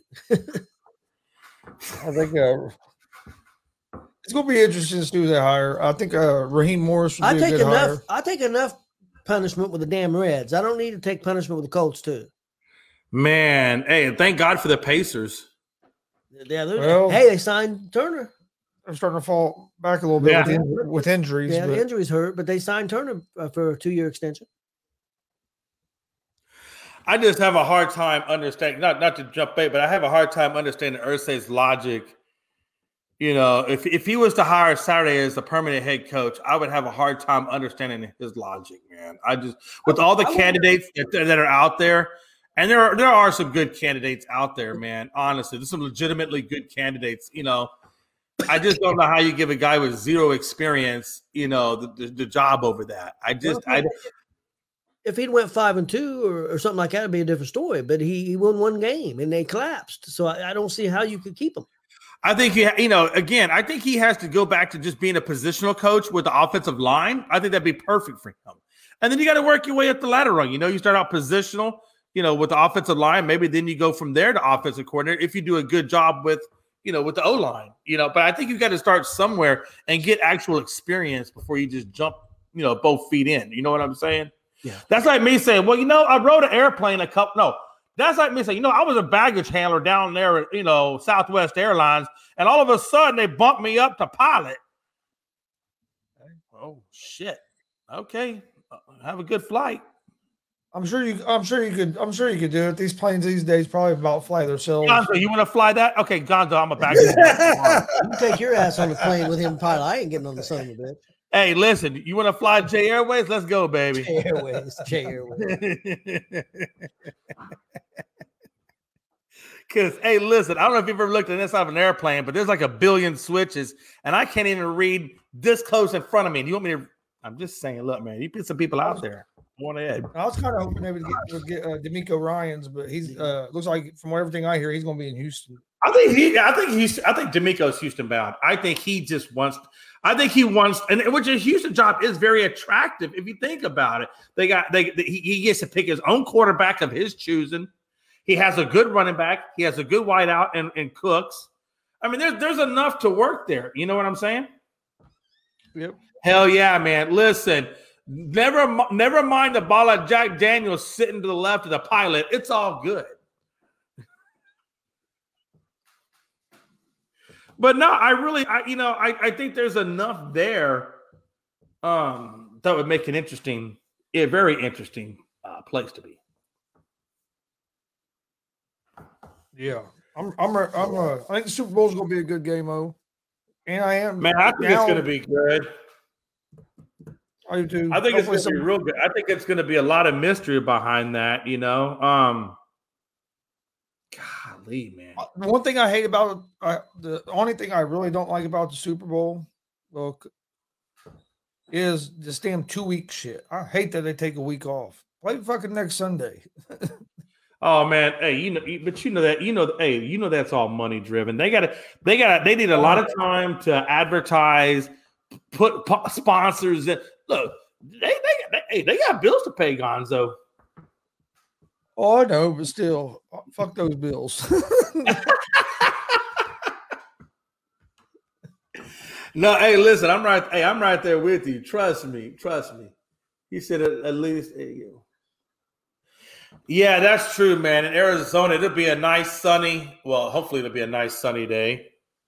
I think uh, it's going to be interesting to see who they hire. I think uh, Raheem Morris would I be a take good enough. hire. I take enough punishment with the damn Reds. I don't need to take punishment with the Colts too. Man, hey, and thank God for the Pacers. Yeah, they're- Well- hey, they signed Turner. I'm starting to fall back a little bit Yeah. with, in, with injuries. Yeah, but the injuries hurt, but they signed Turner uh, for a two-year extension. I just have a hard time understanding, not not to jump bait, but I have a hard time understanding Irsay's logic. You know, if, if he was to hire Saturday as the permanent head coach, I would have a hard time understanding his logic, man. I just, with all the candidates that, that are out there, and there are, there are some good candidates out there, man. Honestly, there's some legitimately good candidates. You know, I just don't know how you give a guy with zero experience, you know, the, the, the job over that. I just, I If he'd went five and two or, or something like that, it'd be a different story. But he, he won one game and they collapsed. So I, I don't see how you could keep him. I think he, you know, again, I think he has to go back to just being a positional coach with the offensive line. I think that'd be perfect for him. And then you got to work your way up the ladder rung. You know, you start out positional, you know, with the offensive line. Maybe then you go from there to offensive coordinator if you do a good job with, you know, with the O-line. You know, but I think you got to start somewhere and get actual experience before you just jump, you know, both feet in. You know what I'm saying? Yeah. That's like me saying, well, you know, I rode an airplane a couple. No. That's like me saying, you know, I was a baggage handler down there at, you know, Southwest Airlines, and all of a sudden they bumped me up to pilot. Oh, shit. Okay. Uh, have a good flight. I'm sure you. I'm sure you could. I'm sure you could do it. These planes these days probably about fly themselves. Gonzo, you want to fly that? Okay, Gonzo, I'm a baggage handler. You take your ass on the plane with him, pilot. I ain't getting on the son of a bitch. Hey, listen, you want to fly J Airways? Let's go, baby. J Airways, J Airways. Because, hey, listen, I don't know if you've ever looked at this out of an airplane, but there's like a billion switches, and I can't even read this close in front of me. Do you want me to? I'm just saying, look, man, you put some people out there. Go on ahead. I was kind of hoping they would get, would get uh, D'Amico Ryans, but he's uh, looks like from everything I hear, he's going to be in Houston. I think he. I think he's. I think D'Amico's Houston bound. I think he just wants. I think he wants, and which a Houston job is very attractive if you think about it. They got. They. they he, he gets to pick his own quarterback of his choosing. He has a good running back. He has a good wideout and, and Cooks. I mean, there's there's enough to work there. You know what I'm saying? Yep. Hell yeah, man. Listen, never never mind the ball of Jack Daniels sitting to the left of the pilot. It's all good. But no, I really, I you know, I, I think there's enough there um, that would make an interesting, a very interesting uh, place to be. Yeah, I'm. I'm. I'm. Uh, I think the Super Bowl is going to be a good game, oh. And I am. Man, I think now, it's going to be good. I do too. I think it's Hopefully going to be some- real good. I think it's going to be a lot of mystery behind that, you know. Um, golly, man. Uh, the one thing I hate about uh, the only thing I really don't like about the Super Bowl, look, is this damn two week shit. I hate that they take a week off. Play fucking next Sunday. Oh man, hey, you know, but you know that you know, hey, you know that's all money driven. They got to, they got to, they need a lot of time to advertise, put, put sponsors in. Look, they, they, they, hey, they got bills to pay, Gonzo. Oh, I know, but still, uh, fuck those bills. No, hey, listen, I'm right. Hey, I'm right there with you. Trust me, trust me. He said at, at least there you go. Yeah, that's true, man. In Arizona, it'll be a nice sunny. Well, hopefully, it'll be a nice sunny day.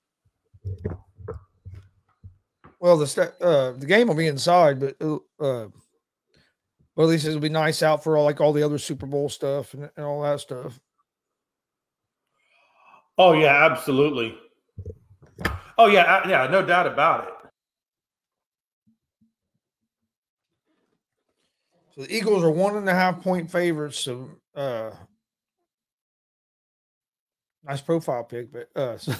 Well, the sta- uh, the game will be inside, but it'll, uh, well, at least it'll be nice out for all like all the other Super Bowl stuff and, and all that stuff. Oh yeah, absolutely. Oh yeah, I- yeah, no doubt about it. So the Eagles are one and a half point favorites. So uh, nice profile pick, but uh, so,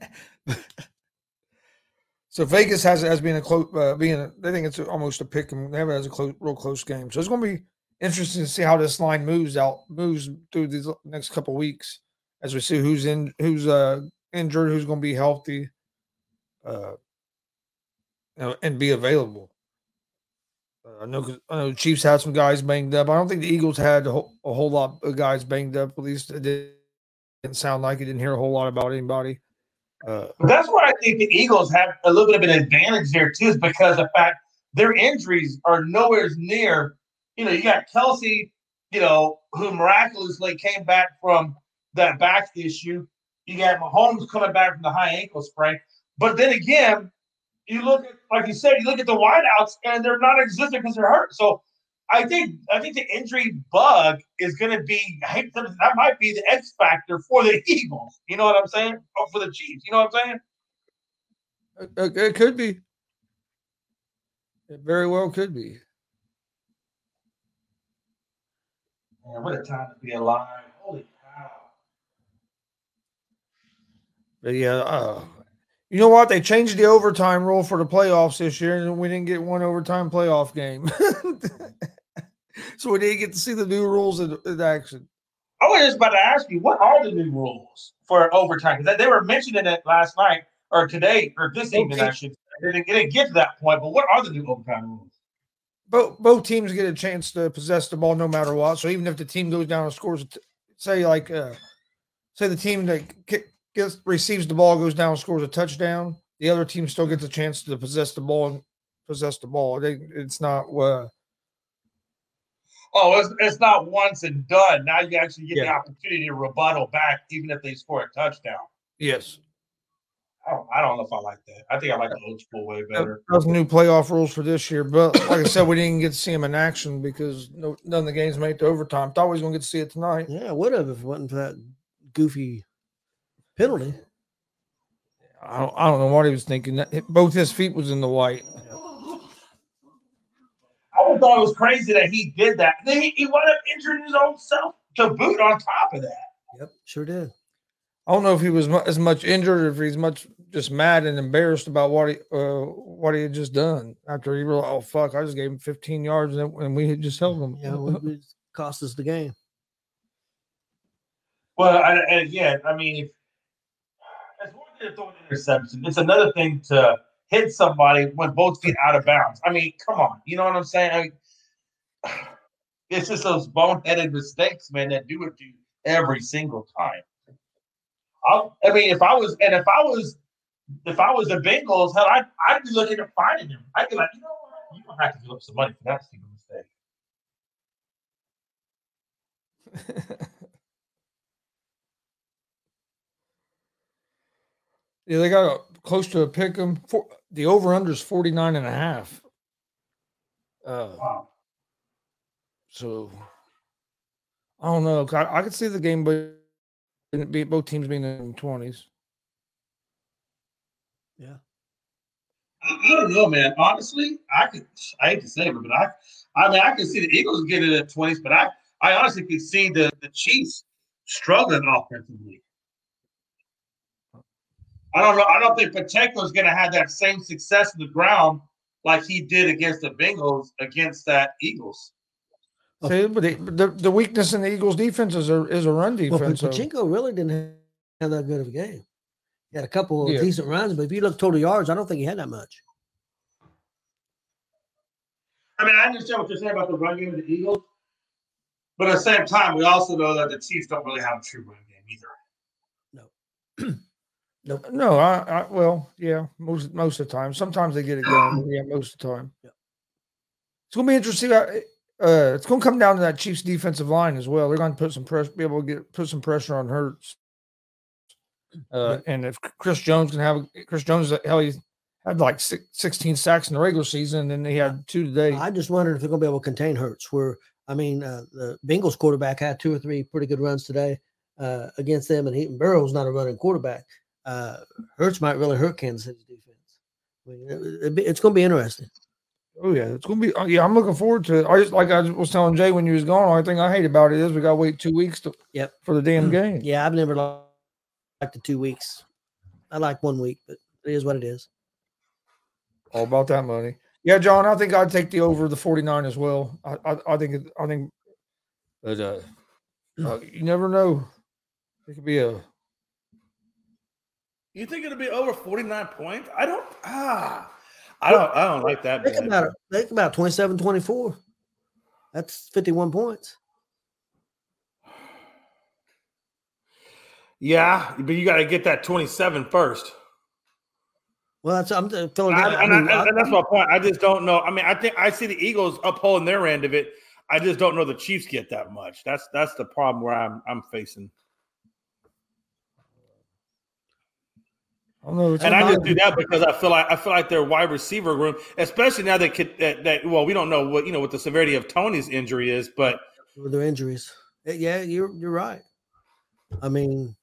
so Vegas has it as being a close, uh, being a, they think it's almost a pick, and they have it as a close, real close game. So it's going to be interesting to see how this line moves out, moves through these next couple of weeks as we see who's in, who's uh, injured, who's going to be healthy, uh, you know, and be available. Uh, I know 'cause I know the Chiefs had some guys banged up. I don't think the Eagles had a whole, a whole lot of guys banged up. At least it didn't sound like it. Didn't hear a whole lot about anybody. Uh, But that's where I think the Eagles have a little bit of an advantage there too, is because of the fact their injuries are nowhere near. You know, you got Kelsey, you know, who miraculously came back from that back issue. You got Mahomes coming back from the high ankle sprain. But then again, you look at, like you said, you look at the wideouts and they're not existent because they're hurt. So I think I think the injury bug is going to be that might be the X factor for the Eagles. You know what I'm saying? Or for the Chiefs. You know what I'm saying? it, it could be. It very well could be. Man, what a time to be alive! Holy cow! But yeah, uh, you know what? They changed the overtime rule for the playoffs this year, and we didn't get one overtime playoff game. So we didn't get to see the new rules in, in action. I was just about to ask you, what are the new rules for overtime? Because they were mentioning it last night or today or this evening. I should. It didn't, it didn't get to that point, but what are the new overtime rules? Both both teams get a chance to possess the ball no matter what. So even if the team goes down and scores, say like, uh, say the team that gets receives the ball goes down and scores a touchdown, the other team still gets a chance to possess the ball and possess the ball. They, it's not. Uh, oh, it's, it's not once and done. Now you actually get yeah. the opportunity to rebuttal back, even if they score a touchdown. Yes. I don't, I don't know if I like that. I think I like the old school way better. Those new playoff rules for this year, but like I said, we didn't get to see them in action because no, none of the games made it to overtime. Thought we was going to get to see it tonight. Yeah, I would have if it wasn't for that goofy penalty. I don't, I don't know what he was thinking. Both his feet was in the white. I thought it was crazy that he did that. Then he, he wound up injuring his own self to boot on top of that. Yep, sure did. I don't know if he was mu- as much injured or if he's much just mad and embarrassed about what he uh, what he had just done after he realized, oh, fuck, I just gave him fifteen yards and, and we had just held him. Yeah, it, it cost us the game. Well, I, and again, I mean, it's one thing to throw an interception. It's another thing to hit somebody when both feet out of bounds. I mean, come on. You know what I'm saying? I mean, it's just those boneheaded mistakes, man, that do it to you every single time. I'll, I mean, if I was, and if I was, if I was the Bengals, hell, I'd, I'd be looking at finding him. I'd be like, you know what? You don't have to give up some money for that single mistake. Yeah, they got a, close to a pick 'em. For, the over-under is forty-nine and a half. Uh, Wow. So, I don't know. I, I could see the game, but be both teams being in the twenties. Yeah. I, I don't know, man. Honestly, I could. I hate to say it, but I, I mean, I could see the Eagles get it at twenties, but I, I honestly could see the the Chiefs struggling offensively. I don't know. I don't think Pacheco's going to have that same success on the ground like he did against the Bengals against that Eagles. See, but the, the the weakness in the Eagles' defense is a is a run Well, defense. so- Pacheco really didn't have that good of a game. He had a couple of Yeah. decent runs, but if you look total yards, I don't think he had that much. I mean, I understand what you're saying about the run game of the Eagles, but at the same time, we also know that the Chiefs don't really have a true run game either. Nope. No, I, I well, yeah, most most of the time. Sometimes they get it going. but yeah, most of the time. Yep. It's gonna be interesting. Uh, uh, it's gonna come down to that Chiefs defensive line as well. They're going to put some pressure, be able to get put some pressure on Hurts. Uh, Yep. and if Chris Jones can have Chris Jones, hell, he had like six, sixteen sacks in the regular season, and then he had two today. I just wondered if they're going to be able to contain Hurts. Where I mean, uh, the Bengals quarterback had two or three pretty good runs today uh, against them, and Heaton Burrow's not a running quarterback. Uh, Hurts might really hurt Kansas City's defense. I mean, it, it, it's going to be interesting. Oh yeah, it's gonna be. Uh, yeah, I'm looking forward to it. I just like I was telling Jay when you was gone. The only thing I hate about it is we got to wait two weeks to Yep. for the damn game. Yeah, I've never liked the two weeks. I like one week, but it is what it is. All about that money. Yeah, John, I think I'd take the over the forty-nine as well. I I, I think it, I think but uh, uh, you never know. It could be a You think it'll be over forty-nine points? I don't. Ah, I don't. I don't like that. Think bet. about it. Think about twenty-seven twenty-four. That's fifty-one points. Yeah, but you got to get that twenty-seven first. Well, that's I'm And, Philadelphia. I and, mean, I- I- and that's my point. I just don't know. I mean, I think I see the Eagles upholding their end of it. I just don't know the Chiefs get that much. That's that's the problem where I'm I'm facing. I don't know. It's And I not- just do that because I feel like I feel like their wide receiver room, especially now that could, that, that well, we don't know what you know what the severity of Tony's injury is, but with their injuries. Eh, Yeah, you're you're right. I mean,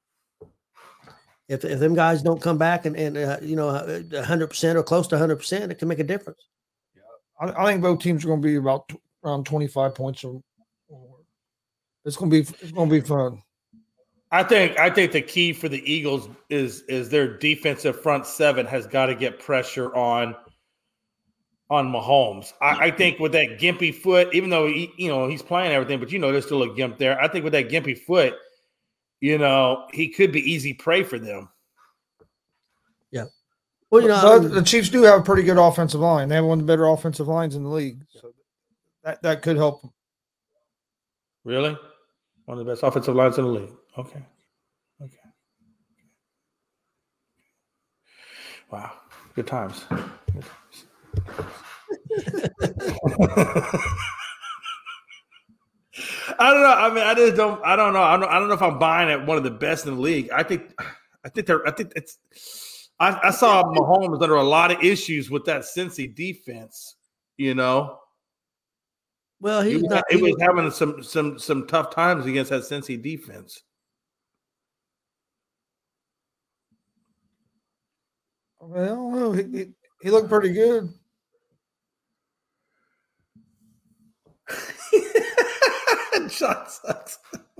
if if them guys don't come back and and uh, you know a hundred percent or close to hundred percent, it can make a difference. I, I think both teams are going to be about t- around twenty-five points or more. It's going to be it's going to be fun. I think I think the key for the Eagles is is their defensive front seven has got to get pressure on on Mahomes. I, I think with that gimpy foot, even though he, you know he's playing everything, but you know there's still a gimp there. I think with that gimpy foot, you know he could be easy prey for them. Well, you know, I But mean, the Chiefs do have a pretty good offensive line. They have one of the better offensive lines in the league, so that that could help them. Really, one of the best offensive lines in the league. Okay, okay. Wow, good times. Good times. I don't know. I mean, I just don't. I don't know. I don't. I don't know if I'm buying at one of the best in the league. I think. I think they're. I think it's. I, I saw Mahomes under a lot of issues with that Cincy defense. You know, well, he, he's was- not. he he was was- having some some some tough times against that Cincy defense. I, mean, I don't know. He, he, he looked pretty good. Shot sucks.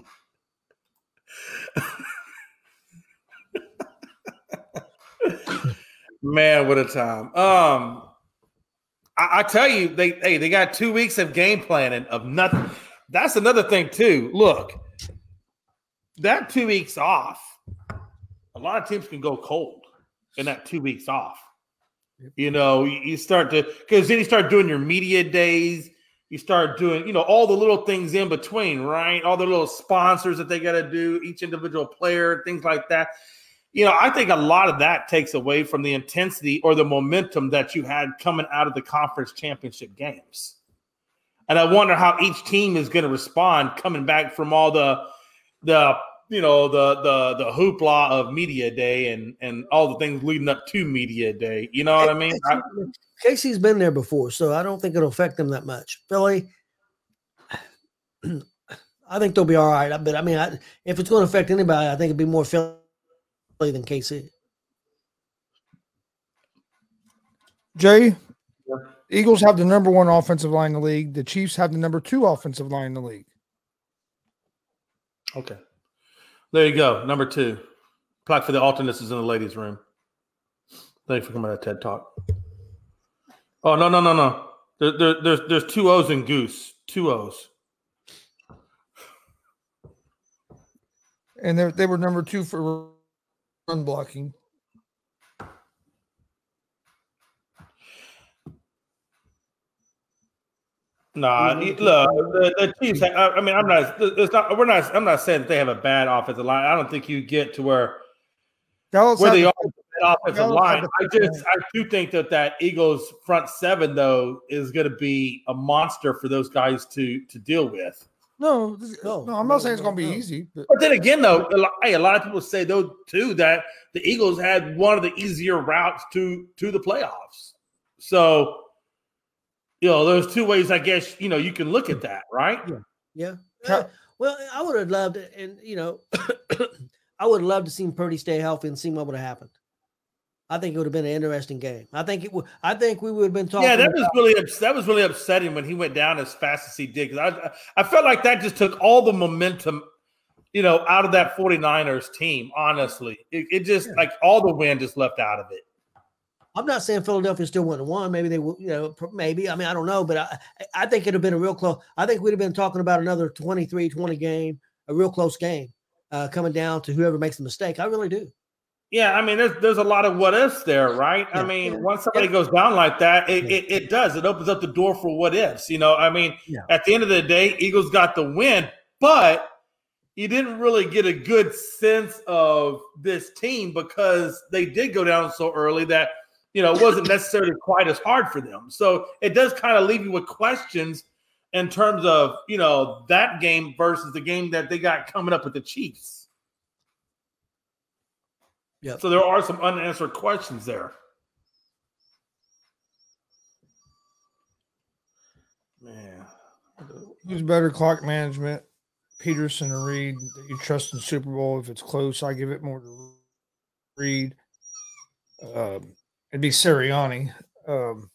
Man, what a time. Um, I, I tell you, they hey, they got two weeks of game planning of nothing. That's another thing too. Look, that two weeks off, a lot of teams can go cold in that two weeks off. You know, you, you start to because then you start doing your media days. You start doing, you know, all the little things in between, right? All the little sponsors that they got to do, each individual player, things like that. You know, I think a lot of that takes away from the intensity or the momentum that you had coming out of the conference championship games. And I wonder how each team is going to respond coming back from all the, the you know, the the the hoopla of media day and and all the things leading up to media day. You know what I mean? I, Casey's been there before, so I don't think it'll affect them that much. Philly, I think they'll be all right. But I mean, I, if it's going to affect anybody, I think it'd be more Philly than K C. Jay, Eagles have the number one offensive line in the league. The Chiefs have the number two offensive line in the league. okay. There you go. Number two. Plaque for the alternates is in the ladies' room. Thank you for coming to TED Talk. Oh, no, no, no, no. There, there, there's, there's two O's in Goose. Two O's. And they they were number two for run blocking. Nah, look, the, the Chiefs. I, I mean, I'm not. It's not. We're not. I'm not saying that they have a bad offensive line. I don't think you get to where Dallas where had they the- are with that offensive Dallas line. had I the- just, I do think that that Eagles front seven though is going to be a monster for those guys to to deal with. No, this- No, no, I'm no, not saying it's no, going to be no. easy. But But then again, though, a lot, hey, a lot of people say though too that the Eagles had one of the easier routes to to the playoffs. So, you know, there's two ways I guess you know you can look at that, right? Yeah. Ca- Uh, well, I would have loved it, and you know, I would have loved to see Purdy stay healthy and see what would have happened. I think it would have been an interesting game. I think it would. I think we would have been talking. Yeah, that about, was really ups- that was really upsetting when he went down as fast as he did because I I felt like that just took all the momentum, you know, out of that 49ers team. Honestly, it, it just like all the wind just left out of it. I'm not saying Philadelphia still wouldn't have won. Maybe they would. You know, pr- maybe. I mean, I don't know, but I I think it'd have been a real close. I think we'd have been talking about another twenty-three twenty game, a real close game, uh, coming down to whoever makes the mistake. I really do. Yeah, I mean, there's there's a lot of what ifs there, right? Yeah. I mean, Yeah. once somebody goes down like that, it, Yeah. it, it does. It opens up the door for what ifs. You know, I mean, Yeah. at the end of the day, Eagles got the win, but you didn't really get a good sense of this team because they did go down so early that, you know, it wasn't necessarily quite as hard for them. So it does kind of leave you with questions in terms of, you know, that game versus the game that they got coming up with the Chiefs. Yep. So there are some unanswered questions there. Man. Who's better clock management, Peterson or Reed? That you trust in Super Bowl? If it's close, I give it more to Reed. Um, it'd be Sirianni. Um,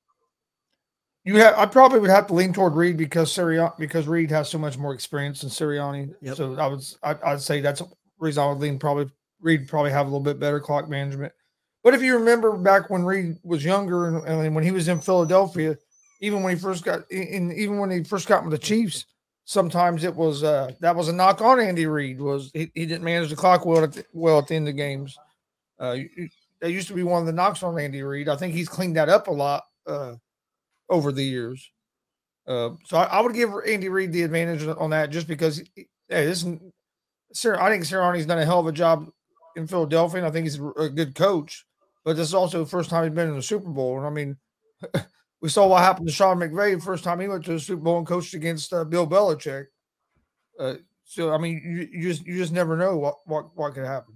you have, I probably would have to lean toward Reed because Sirianni, because Reed has so much more experience than Sirianni. Yep. So I would, I, I'd say that's the reason I would lean probably Reed probably have a little bit better clock management. But if you remember back when Reed was younger and, and when he was in Philadelphia, even when he first got in, even when he first got with the Chiefs, sometimes it was uh, that was a knock on Andy Reid was he, he didn't manage the clock well at the, well at the end of games. Uh, that used to be one of the knocks on Andy Reid. I think he's cleaned that up a lot uh, over the years. Uh, so I, I would give Andy Reid the advantage on that just because hey, this is, I think Sirianni's done a hell of a job in Philadelphia, and I think he's a good coach. But this is also the first time he's been in the Super Bowl, and I mean. We saw what happened to Sean McVay the first time he went to the Super Bowl and coached against uh, Bill Belichick. Uh, so I mean, you, you just you just never know what, what what could happen.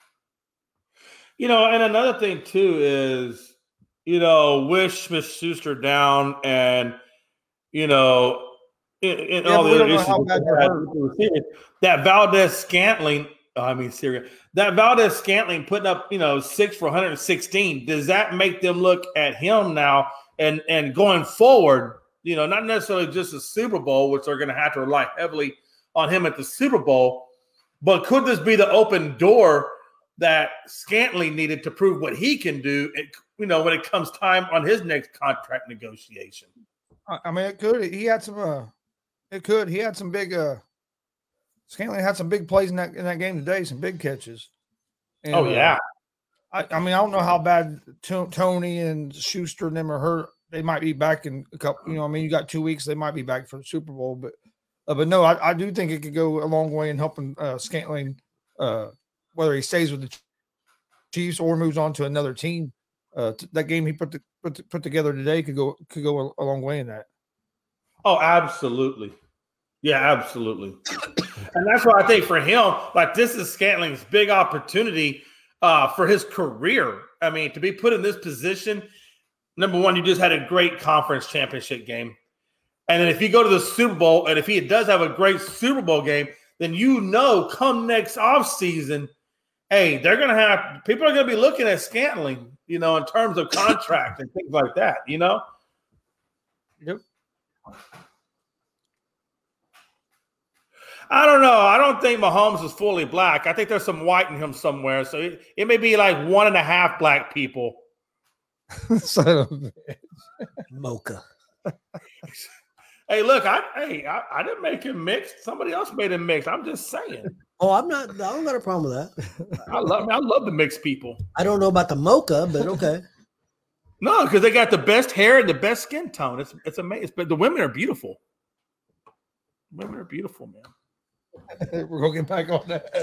You know, and another thing too is, you know, wish Smith-Schuster down, and you know, in, in Yeah, all but the we other don't know issues how bad they're hurt. that Valdez Scantling. Oh, I mean, Syria. That Valdez Scantling putting up, you know, six for one hundred sixteen. Does that make them look at him now? And and going forward, you know, not necessarily just the Super Bowl, which they're going to have to rely heavily on him at the Super Bowl, but could this be the open door that Scantling needed to prove what he can do, it, you know, when it comes time on his next contract negotiation? I mean, it could. He had some. Uh, it could. He had some big. Uh, Scantling had some big plays in that in that game today. Some big catches. And, oh yeah. Uh, I, I mean, I don't know how bad t- Tony and Schuster and them are hurt. They might be back in a couple. You know, I mean, you got two weeks. They might be back for the Super Bowl, but uh, but no, I, I do think it could go a long way in helping uh, Scantling, uh, whether he stays with the Chiefs or moves on to another team. Uh, t- that game he put the, put the, put together today could go could go a, a long way in that. Oh, absolutely. Yeah, absolutely. And that's why I think for him, like this is Scantling's big opportunity uh, for his career. I mean, to be put in this position, number one, you just had a great conference championship game. And then if you go to the Super Bowl, and if he does have a great Super Bowl game, then you know come next offseason, hey, they're going to have – people are going to be looking at Scantling, you know, in terms of contract and things like that, you know? Yep. I don't know. I don't think Mahomes is fully black. I think there's some white in him somewhere. So it, it may be like one and a half black people. Son of a bitch. Mocha. Hey, look, I hey, I, I didn't make him mixed. Somebody else made him mixed. I'm just saying. Oh, I'm not. I don't got a problem with that. I love I love the mixed people. I don't know about the mocha, but okay. No, because they got the best hair and the best skin tone. It's it's amazing. But the women are beautiful. Women are beautiful, man. We're gonna get back on that.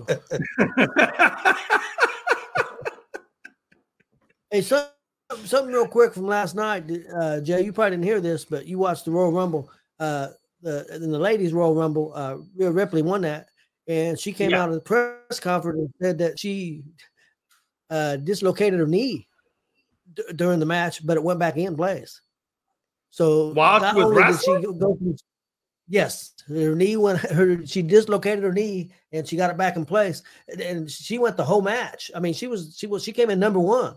Hey, so, something real quick from last night, uh, Jay. You probably didn't hear this, but you watched the Royal Rumble. Uh, the in the ladies' Royal Rumble, uh, Rhea Ripley won that, and she came Yeah. out of the press conference and said that she uh, dislocated her knee d- during the match, but it went back in place. So While she not was only did she wrestling? go through, yes, her knee went. Her she dislocated her knee, and she got it back in place, and, and she went the whole match. I mean, she was she was she came in number one.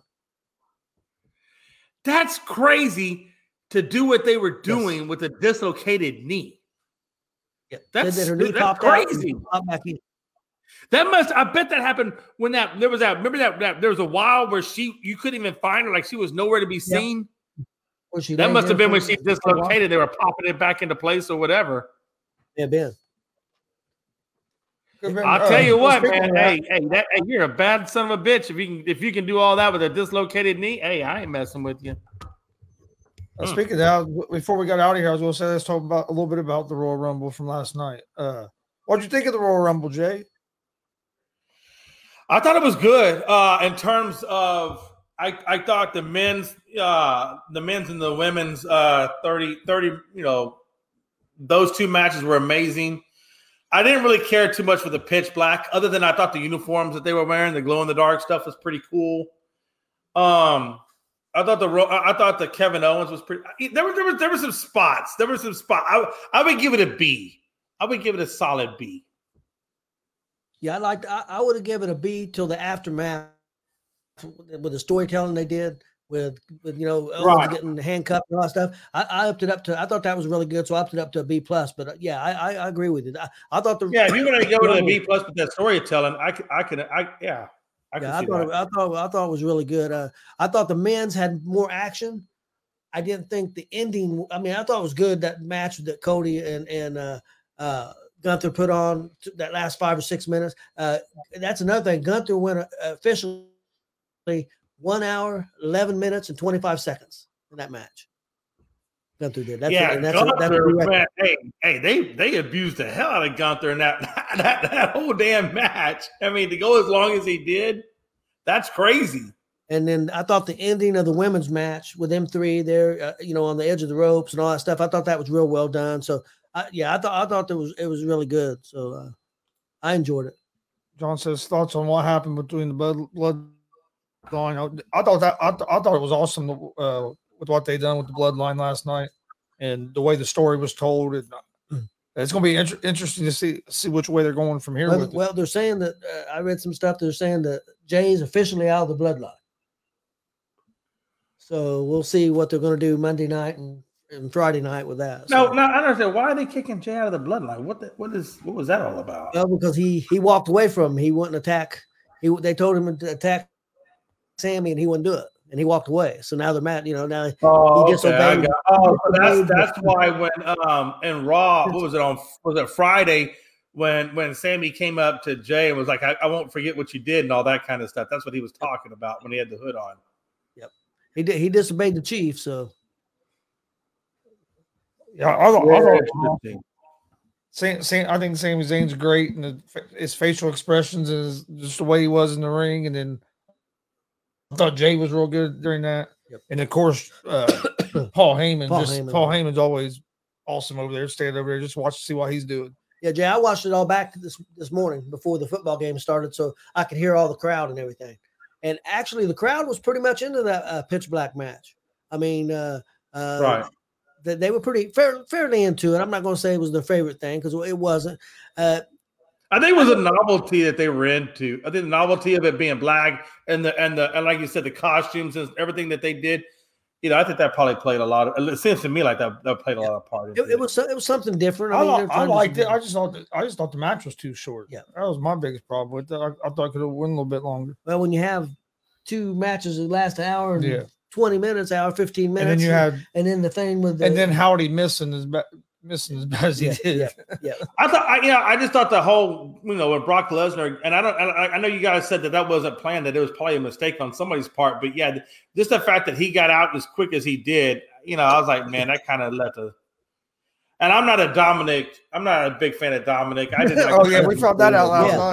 That's crazy to do what they were doing with a dislocated knee. Yeah, That's- said that her knee that's popped out and crazy. popped back in. That must I bet that happened when that there was that remember that, that there was a while where she you couldn't even find her, like she was nowhere to be seen. Or she That laid must there have been when for- she for a while. dislocated. They were popping it back into place or whatever. Yeah, Ben. Could've been, I'll uh, tell you well, what, speaking man. of that- Hey, hey, that, hey, you're a bad son of a bitch if you can if you can do all that with a dislocated knee. Hey, I ain't messing with you. Uh, speaking of that, w- before we got out of here, I was going to say let's talk about a little bit about the Royal Rumble from last night. Uh, what'd you think of the Royal Rumble, Jay? I thought it was good uh, in terms of I, I thought the men's uh, the men's and the women's uh, thirty, thirty, you know, those two matches were amazing. I didn't really care too much for the pitch black, other than I thought the uniforms that they were wearing, the glow in the dark stuff, was pretty cool. Um, I thought the I thought the Kevin Owens was pretty. There were there was there were some spots. There were some spots. I I would give it a B. I would give it a solid B. Yeah, I liked. I, I would have given it a B till the aftermath with the storytelling they did with, with you know, Owens Right. getting handcuffed and all that stuff. I, I upped it up to. I thought that was really good, so I upped it up to a B plus. But uh, yeah, I, I, I agree with you. I, I thought the Yeah, if you're gonna go to the B plus with that storytelling, I could I could I yeah. I can yeah, I see thought that. it, I thought I thought it was really good. Uh, I thought the men's had more action. I didn't think the ending. I mean, I thought it was good that match that Cody and and uh, uh, Gunther put on t- that last five or six minutes. Uh, that's another thing. Gunther went uh, officially one hour, eleven minutes, and twenty five seconds in that match. Gunther did. That's yeah, a, and that's a, that's a Gunther, new record. man, hey, hey, they they abused the hell out of Gunther in that, that that whole damn match. I mean, to go as long as he did, that's crazy. And then I thought the ending of the women's match with them three there, uh, you know, on the edge of the ropes and all that stuff. I thought that was real well done. So, I, yeah, I thought I thought that was it was really good. So, uh, I enjoyed it. John says thoughts on what happened between the blood bloodline. I thought that I, th- I thought it was awesome uh, with what they done with the bloodline last night and the way the story was told. And uh, it's going to be inter- interesting to see see which way they're going from here. Well, with it. well, they're saying that uh, I read some stuff. They're saying that Jay's officially out of the bloodline. So we'll see what they're going to do Monday night and, and Friday night with that. No, So, no, I don't understand. Why are they kicking Jay out of the bloodline? What the, what is what was that all about? well, because he he walked away from him. He wouldn't attack. He they told him to attack Sammy, and he wouldn't do it, and he walked away. So now they're mad. You know, now Oh, he okay, I disobeyed. got- oh, so that's disobeyed the- that's why when um in Raw, what was it on? Was it Friday when when Sammy came up to Jay and was like, I, "I won't forget what you did" and all that kind of stuff. That's what he was talking about when he had the hood on. He did, he disobeyed the chief. So yeah, I, thought- I thought Interesting. Sam, Sam, I think Sami Zayn's great, and the, his facial expressions and his, just the way he was in the ring. And then I thought Jay was real good during that. Yep. And of course, uh, Paul Heyman. Paul just Heyman. Paul Heyman's always awesome over there. Stand over there, just watch to see what he's doing. yeah, Jay, I watched it all back this this morning before the football game started, so I could hear all the crowd and everything. And actually, the crowd was pretty much into that uh, pitch black match. I mean, uh, uh, Right. They, they were pretty fair, fairly into it. I'm not going to say it was their favorite thing because it wasn't. Uh, I think it was a novelty that they were into. I think the novelty of it being black and the and the and like you said, the costumes and everything that they did. You know, I think that probably played a lot of. It seems to me like that that played a lot of part. it, it was so- it was something different. I, I, mean, li- they're I trying to do liked it. something I just thought that, I just thought the match was too short. Yeah. that was my biggest problem with it. I, I thought it could have went a little bit longer. Well, when you have two matches that last an hour and Yeah. twenty minutes, hour fifteen minutes, And then you had, and then the thing with the, and then Howdy missing as ba- missing as bad as he Yeah, did. yeah. yeah, I thought, I, you know, I just thought the whole, you know, with Brock Lesnar, and I don't, I, I know you guys said that that wasn't planned, that it was probably a mistake on somebody's part, but yeah, just the fact that he got out as quick as he did, you know, I was like, man, that kind of let the. And I'm not a Dominic. I'm not a big fan of Dominic. I didn't. Like Oh, yeah, we found that out last Yeah.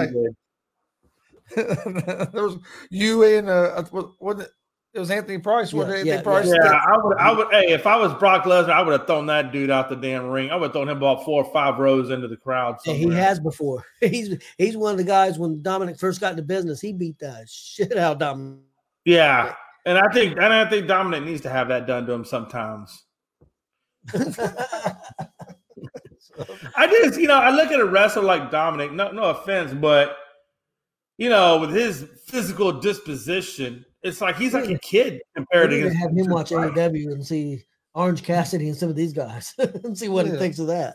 night. There was you and uh, what, what it was Anthony Price. What Yeah, Anthony yeah, Price? Yeah, I would. I would. Hey, if I was Brock Lesnar, I would have thrown that dude out the damn ring. I would have thrown him about four or five rows into the crowd. Yeah, he somewhere. has before. He's he's one of the guys when Dominic first got into business, he beat the shit out of Dominic. Yeah, and I think, and I think Dominic needs to have that done to him sometimes. I just, you know, I look at a wrestler like Dominic. No, no offense, but you know, with his physical disposition, it's like he's like a kid compared We to need to his. have him watch A E W and see Orange Cassidy and some of these guys and see what he Yeah. thinks of that.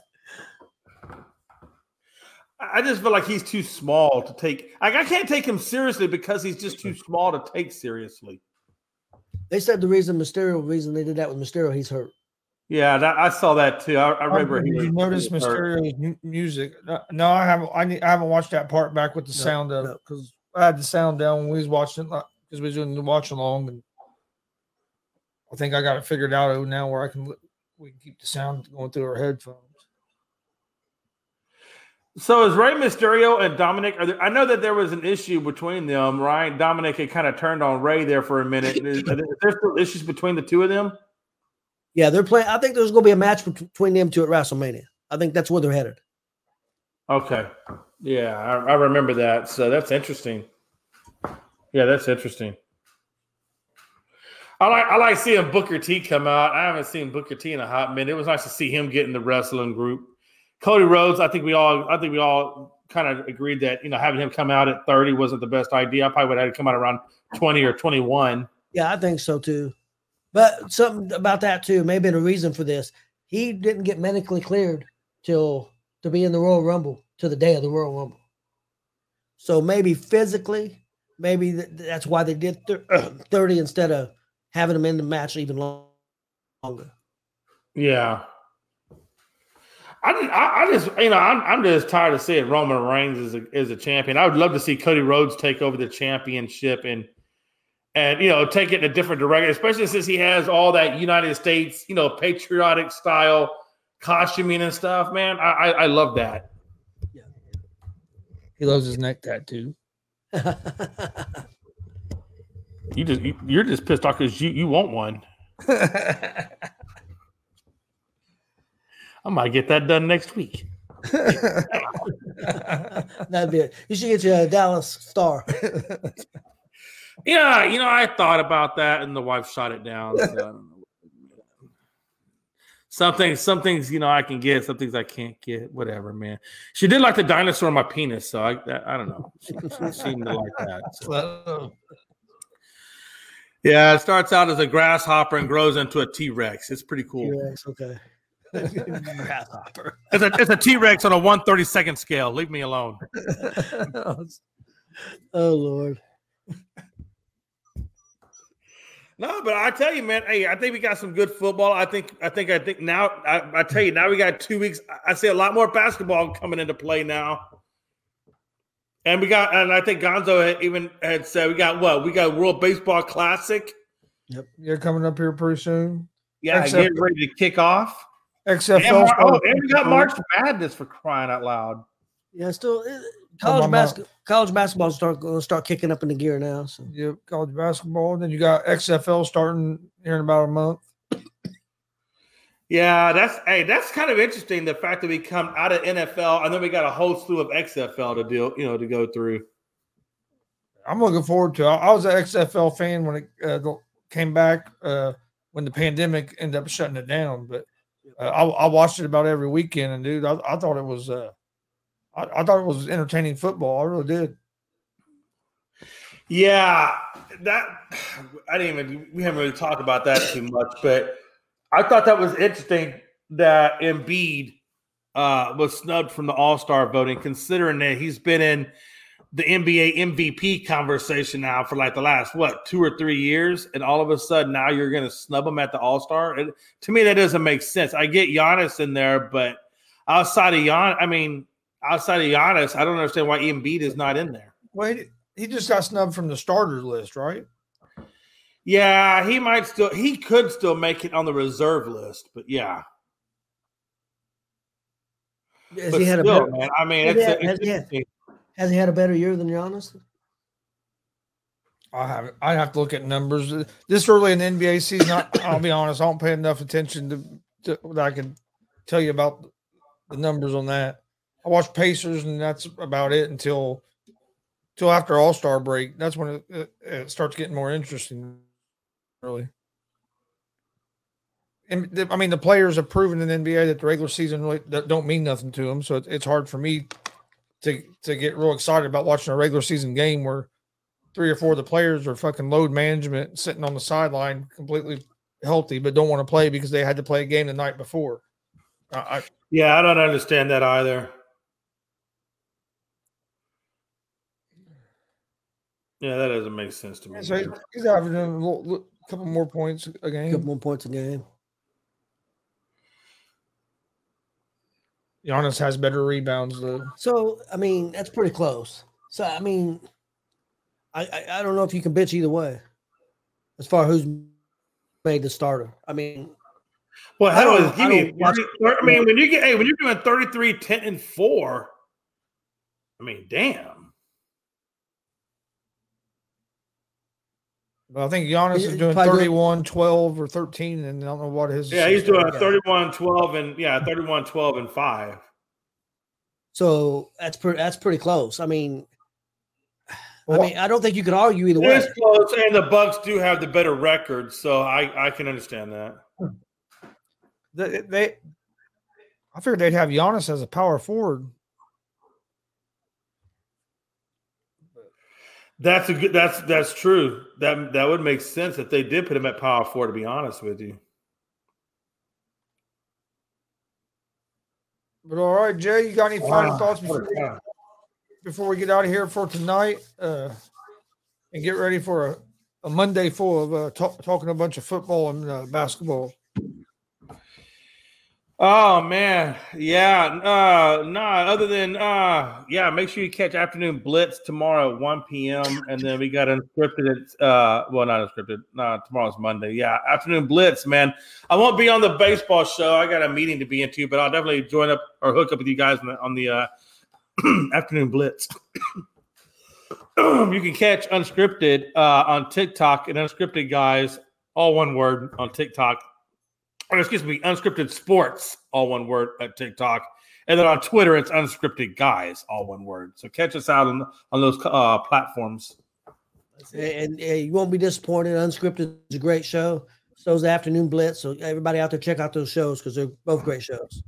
I just feel like he's too small to take. Like I can't take him seriously because he's just too small to take seriously. They said the reason Mysterio, the reason they did that with Mysterio, he's hurt. Yeah, that, I saw that too. I, I remember. Did he you was, notice he was hurt. Mysterio's mu- music? No, no, I haven't. I, need, I haven't watched that part back with the No, sound of no. because I had the sound down when we was watching it because we was doing the watch along, and I think I got it figured out now where I can li- we can keep the sound going through our headphones. So is Rey Mysterio and Dominic? Are there, I know that there was an issue between them, right? Dominic had kind of turned on Rey there for a minute. Is, are there still issues between the two of them? Yeah, they're playing. I think there's going to be a match between them two at WrestleMania. I think that's where they're headed. Okay. Yeah, I, I remember that. So that's interesting. Yeah, that's interesting. I like I like seeing Booker T come out. I haven't seen Booker T in a hot minute. It was nice to see him get in the wrestling group. Cody Rhodes, I think we all I think we all kind of agreed that, you know, having him come out at thirty wasn't the best idea. I probably would have had to come out around twenty or twenty-one. Yeah, I think so too. But something about that too, maybe the reason for this, he didn't get medically cleared till to be in the Royal Rumble to the day of the Royal Rumble. So maybe physically, maybe th- that's why they did th- thirty instead of having him in the match even long- longer. Yeah. I, just, I, I just, you know, I'm, I'm just tired of seeing Roman Reigns as a, as a champion. I would love to see Cody Rhodes take over the championship and, and, you know, take it in a different direction, especially since he has all that United States, you know, patriotic style costuming and stuff, man. I, I, I love that. Yeah. He loves his neck tattoo. You just, you, you're just pissed off because you, you want one. I might get that done next week. That'd be it. You should get you a Dallas Star. Yeah, you know, I thought about that, and the wife shot it down. So I don't know. Some things, some things, you know, I can get. Some things I can't get. Whatever, man. She did like the dinosaur on my penis, so I, I, I don't know. She, she seemed to like that. So. Yeah, it starts out as a grasshopper and grows into a T-Rex. It's pretty cool. T-Rex, okay. Grasshopper. It's a it's a T-Rex on a one thirty-second scale. Leave me alone. Oh Lord. No, but I tell you, man. Hey, I think we got some good football. I think I think I think now. I, I tell you, now we got two weeks. I see a lot more basketball coming into play now. And we got, and I think Gonzo had even had said we got what? We got World Baseball Classic. Yep, you're coming up here pretty soon. Yeah, Except- getting ready to kick off. X F And, L. Mar- oh, and we got March Madness for crying out loud. Yeah, still uh, college basketball. College basketball start going to start kicking up in the gear now. So Yep, college basketball. And then you got X F L starting here in about a month. Yeah, that's hey, that's kind of interesting. The fact that we come out of N F L and then we got a whole slew of X F L to deal, you know, to go through. I'm looking forward to it. I was an X F L fan when it uh, came back uh, when the pandemic ended up shutting it down. But uh, I, I watched it about every weekend, and dude, I, I thought it was, uh, I, I thought it was entertaining football. I really did. Yeah, that I didn't even we haven't really talked about that too much, but I thought that was interesting that Embiid uh, was snubbed from the All-Star voting, considering that he's been in the N B A M V P conversation now for like the last, what, two or three years, and all of a sudden now you're going to snub him at the All-Star? It, to me, that doesn't make sense. I get Giannis in there, but outside of Giannis, I mean, outside of Giannis, I don't understand why Embiid is not in there. Wait, he just got snubbed from the starters list, right? Yeah, he might still, he could still make it on the reserve list, but yeah. has But he had still, a better, man, I mean, has it's, he a, had- has it's he had- interesting. has he had a better year than Giannis? I haven't. I have to look at numbers this early in the N B A season. I, I'll be honest. I don't pay enough attention to, to that I can tell you about the numbers on that. I watch Pacers, and that's about it until until after All Star break. That's when it, it, it starts getting more interesting. Really, and the, I mean, the players have proven in the N B A that the regular season really that don't mean nothing to them. So it, it's hard for me to to get real excited about watching a regular season game where three or four of the players are fucking load management, sitting on the sideline, completely healthy, but don't want to play because they had to play a game the night before. I, I, Yeah, I don't understand that either. Yeah, that doesn't make sense to me. so he's averaging a little, little, couple more points a A game. couple more points a game. Giannis has better rebounds though. So I mean, that's pretty close. So I mean, I I, I don't know if you can bitch either way, as far as who's made the starter. I mean, well, I hell, don't- give I me. don't watch- I mean, when you get hey, when you're doing thirty-three, ten, and four, I mean, damn. But I think Giannis He- is doing probably doing- thirty-one, twelve, or thirteen, and I don't know what his. Yeah, he's doing Okay. thirty-one, twelve, and yeah, thirty-one, twelve, and five. so that's pretty that's pretty close. I mean, Well, I mean, I don't think you could argue either It way. is close, and the Bucks do have the better record, so I I can understand that. They, they, I figured they'd have Giannis as a power forward. That's a good. That's that's true. That that would make sense if they did put him at power four. To be honest with you, But all right, Jay, you got any final Wow, thoughts what a before we, time. before we get out of here for tonight, uh, and get ready for a, a Monday full of uh, talk, talking a bunch of football and uh, basketball? Oh man, yeah. Uh, nah. Other than uh, yeah. Make sure you catch Afternoon Blitz tomorrow at one p.m. and then we got unscripted. At, uh, well, not unscripted. Nah, tomorrow's Monday. Yeah, Afternoon Blitz, man. I won't be on the baseball show. I got a meeting to be into, but I'll definitely join up or hook up with you guys on the, on the uh, Afternoon Blitz. You can catch Unscripted uh, on TikTok and Unscripted Guys, all one word on TikTok. Or excuse me, Unscripted Sports, all one word at TikTok. And then on Twitter, it's Unscripted Guys, all one word. So catch us out on, on those uh, platforms. And, and you won't be disappointed. Unscripted is a great show. So is Afternoon Blitz. So everybody out there, check out those shows because they're both great shows.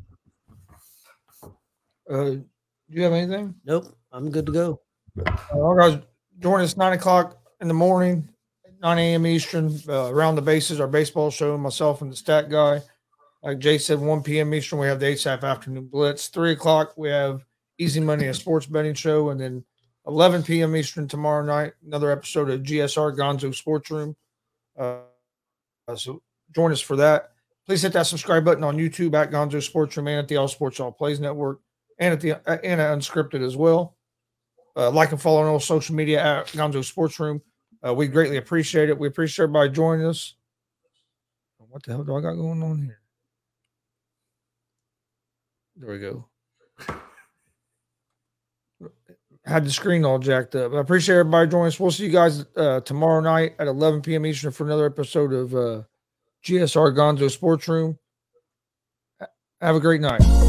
Uh, do you have anything? Nope, I'm good to go. Uh, guys, join us nine o'clock in the morning, nine a.m. Eastern, uh, around the bases, our baseball show, myself and the stat guy. Like Jay said, one p.m. Eastern, we have the A S A F Afternoon Blitz. three o'clock, we have Easy Money, a sports betting show. And then eleven p.m. Eastern tomorrow night, another episode of G S R Gonzo Sports Room. Uh, so join us for that. Please hit that subscribe button on YouTube at Gonzo Sports Room and at the All Sports All Plays Network and at the uh, and at Unscripted as well. Uh, like and follow on all social media at Gonzo Sports Room. Uh, we greatly appreciate it. We appreciate everybody joining us. What the hell do I got going on here? There we go. Had the screen all jacked up. I appreciate everybody joining us. We'll see you guys uh, tomorrow night at eleven p.m. Eastern for another episode of uh, G S R Gonzo Sports Room. Have a great night.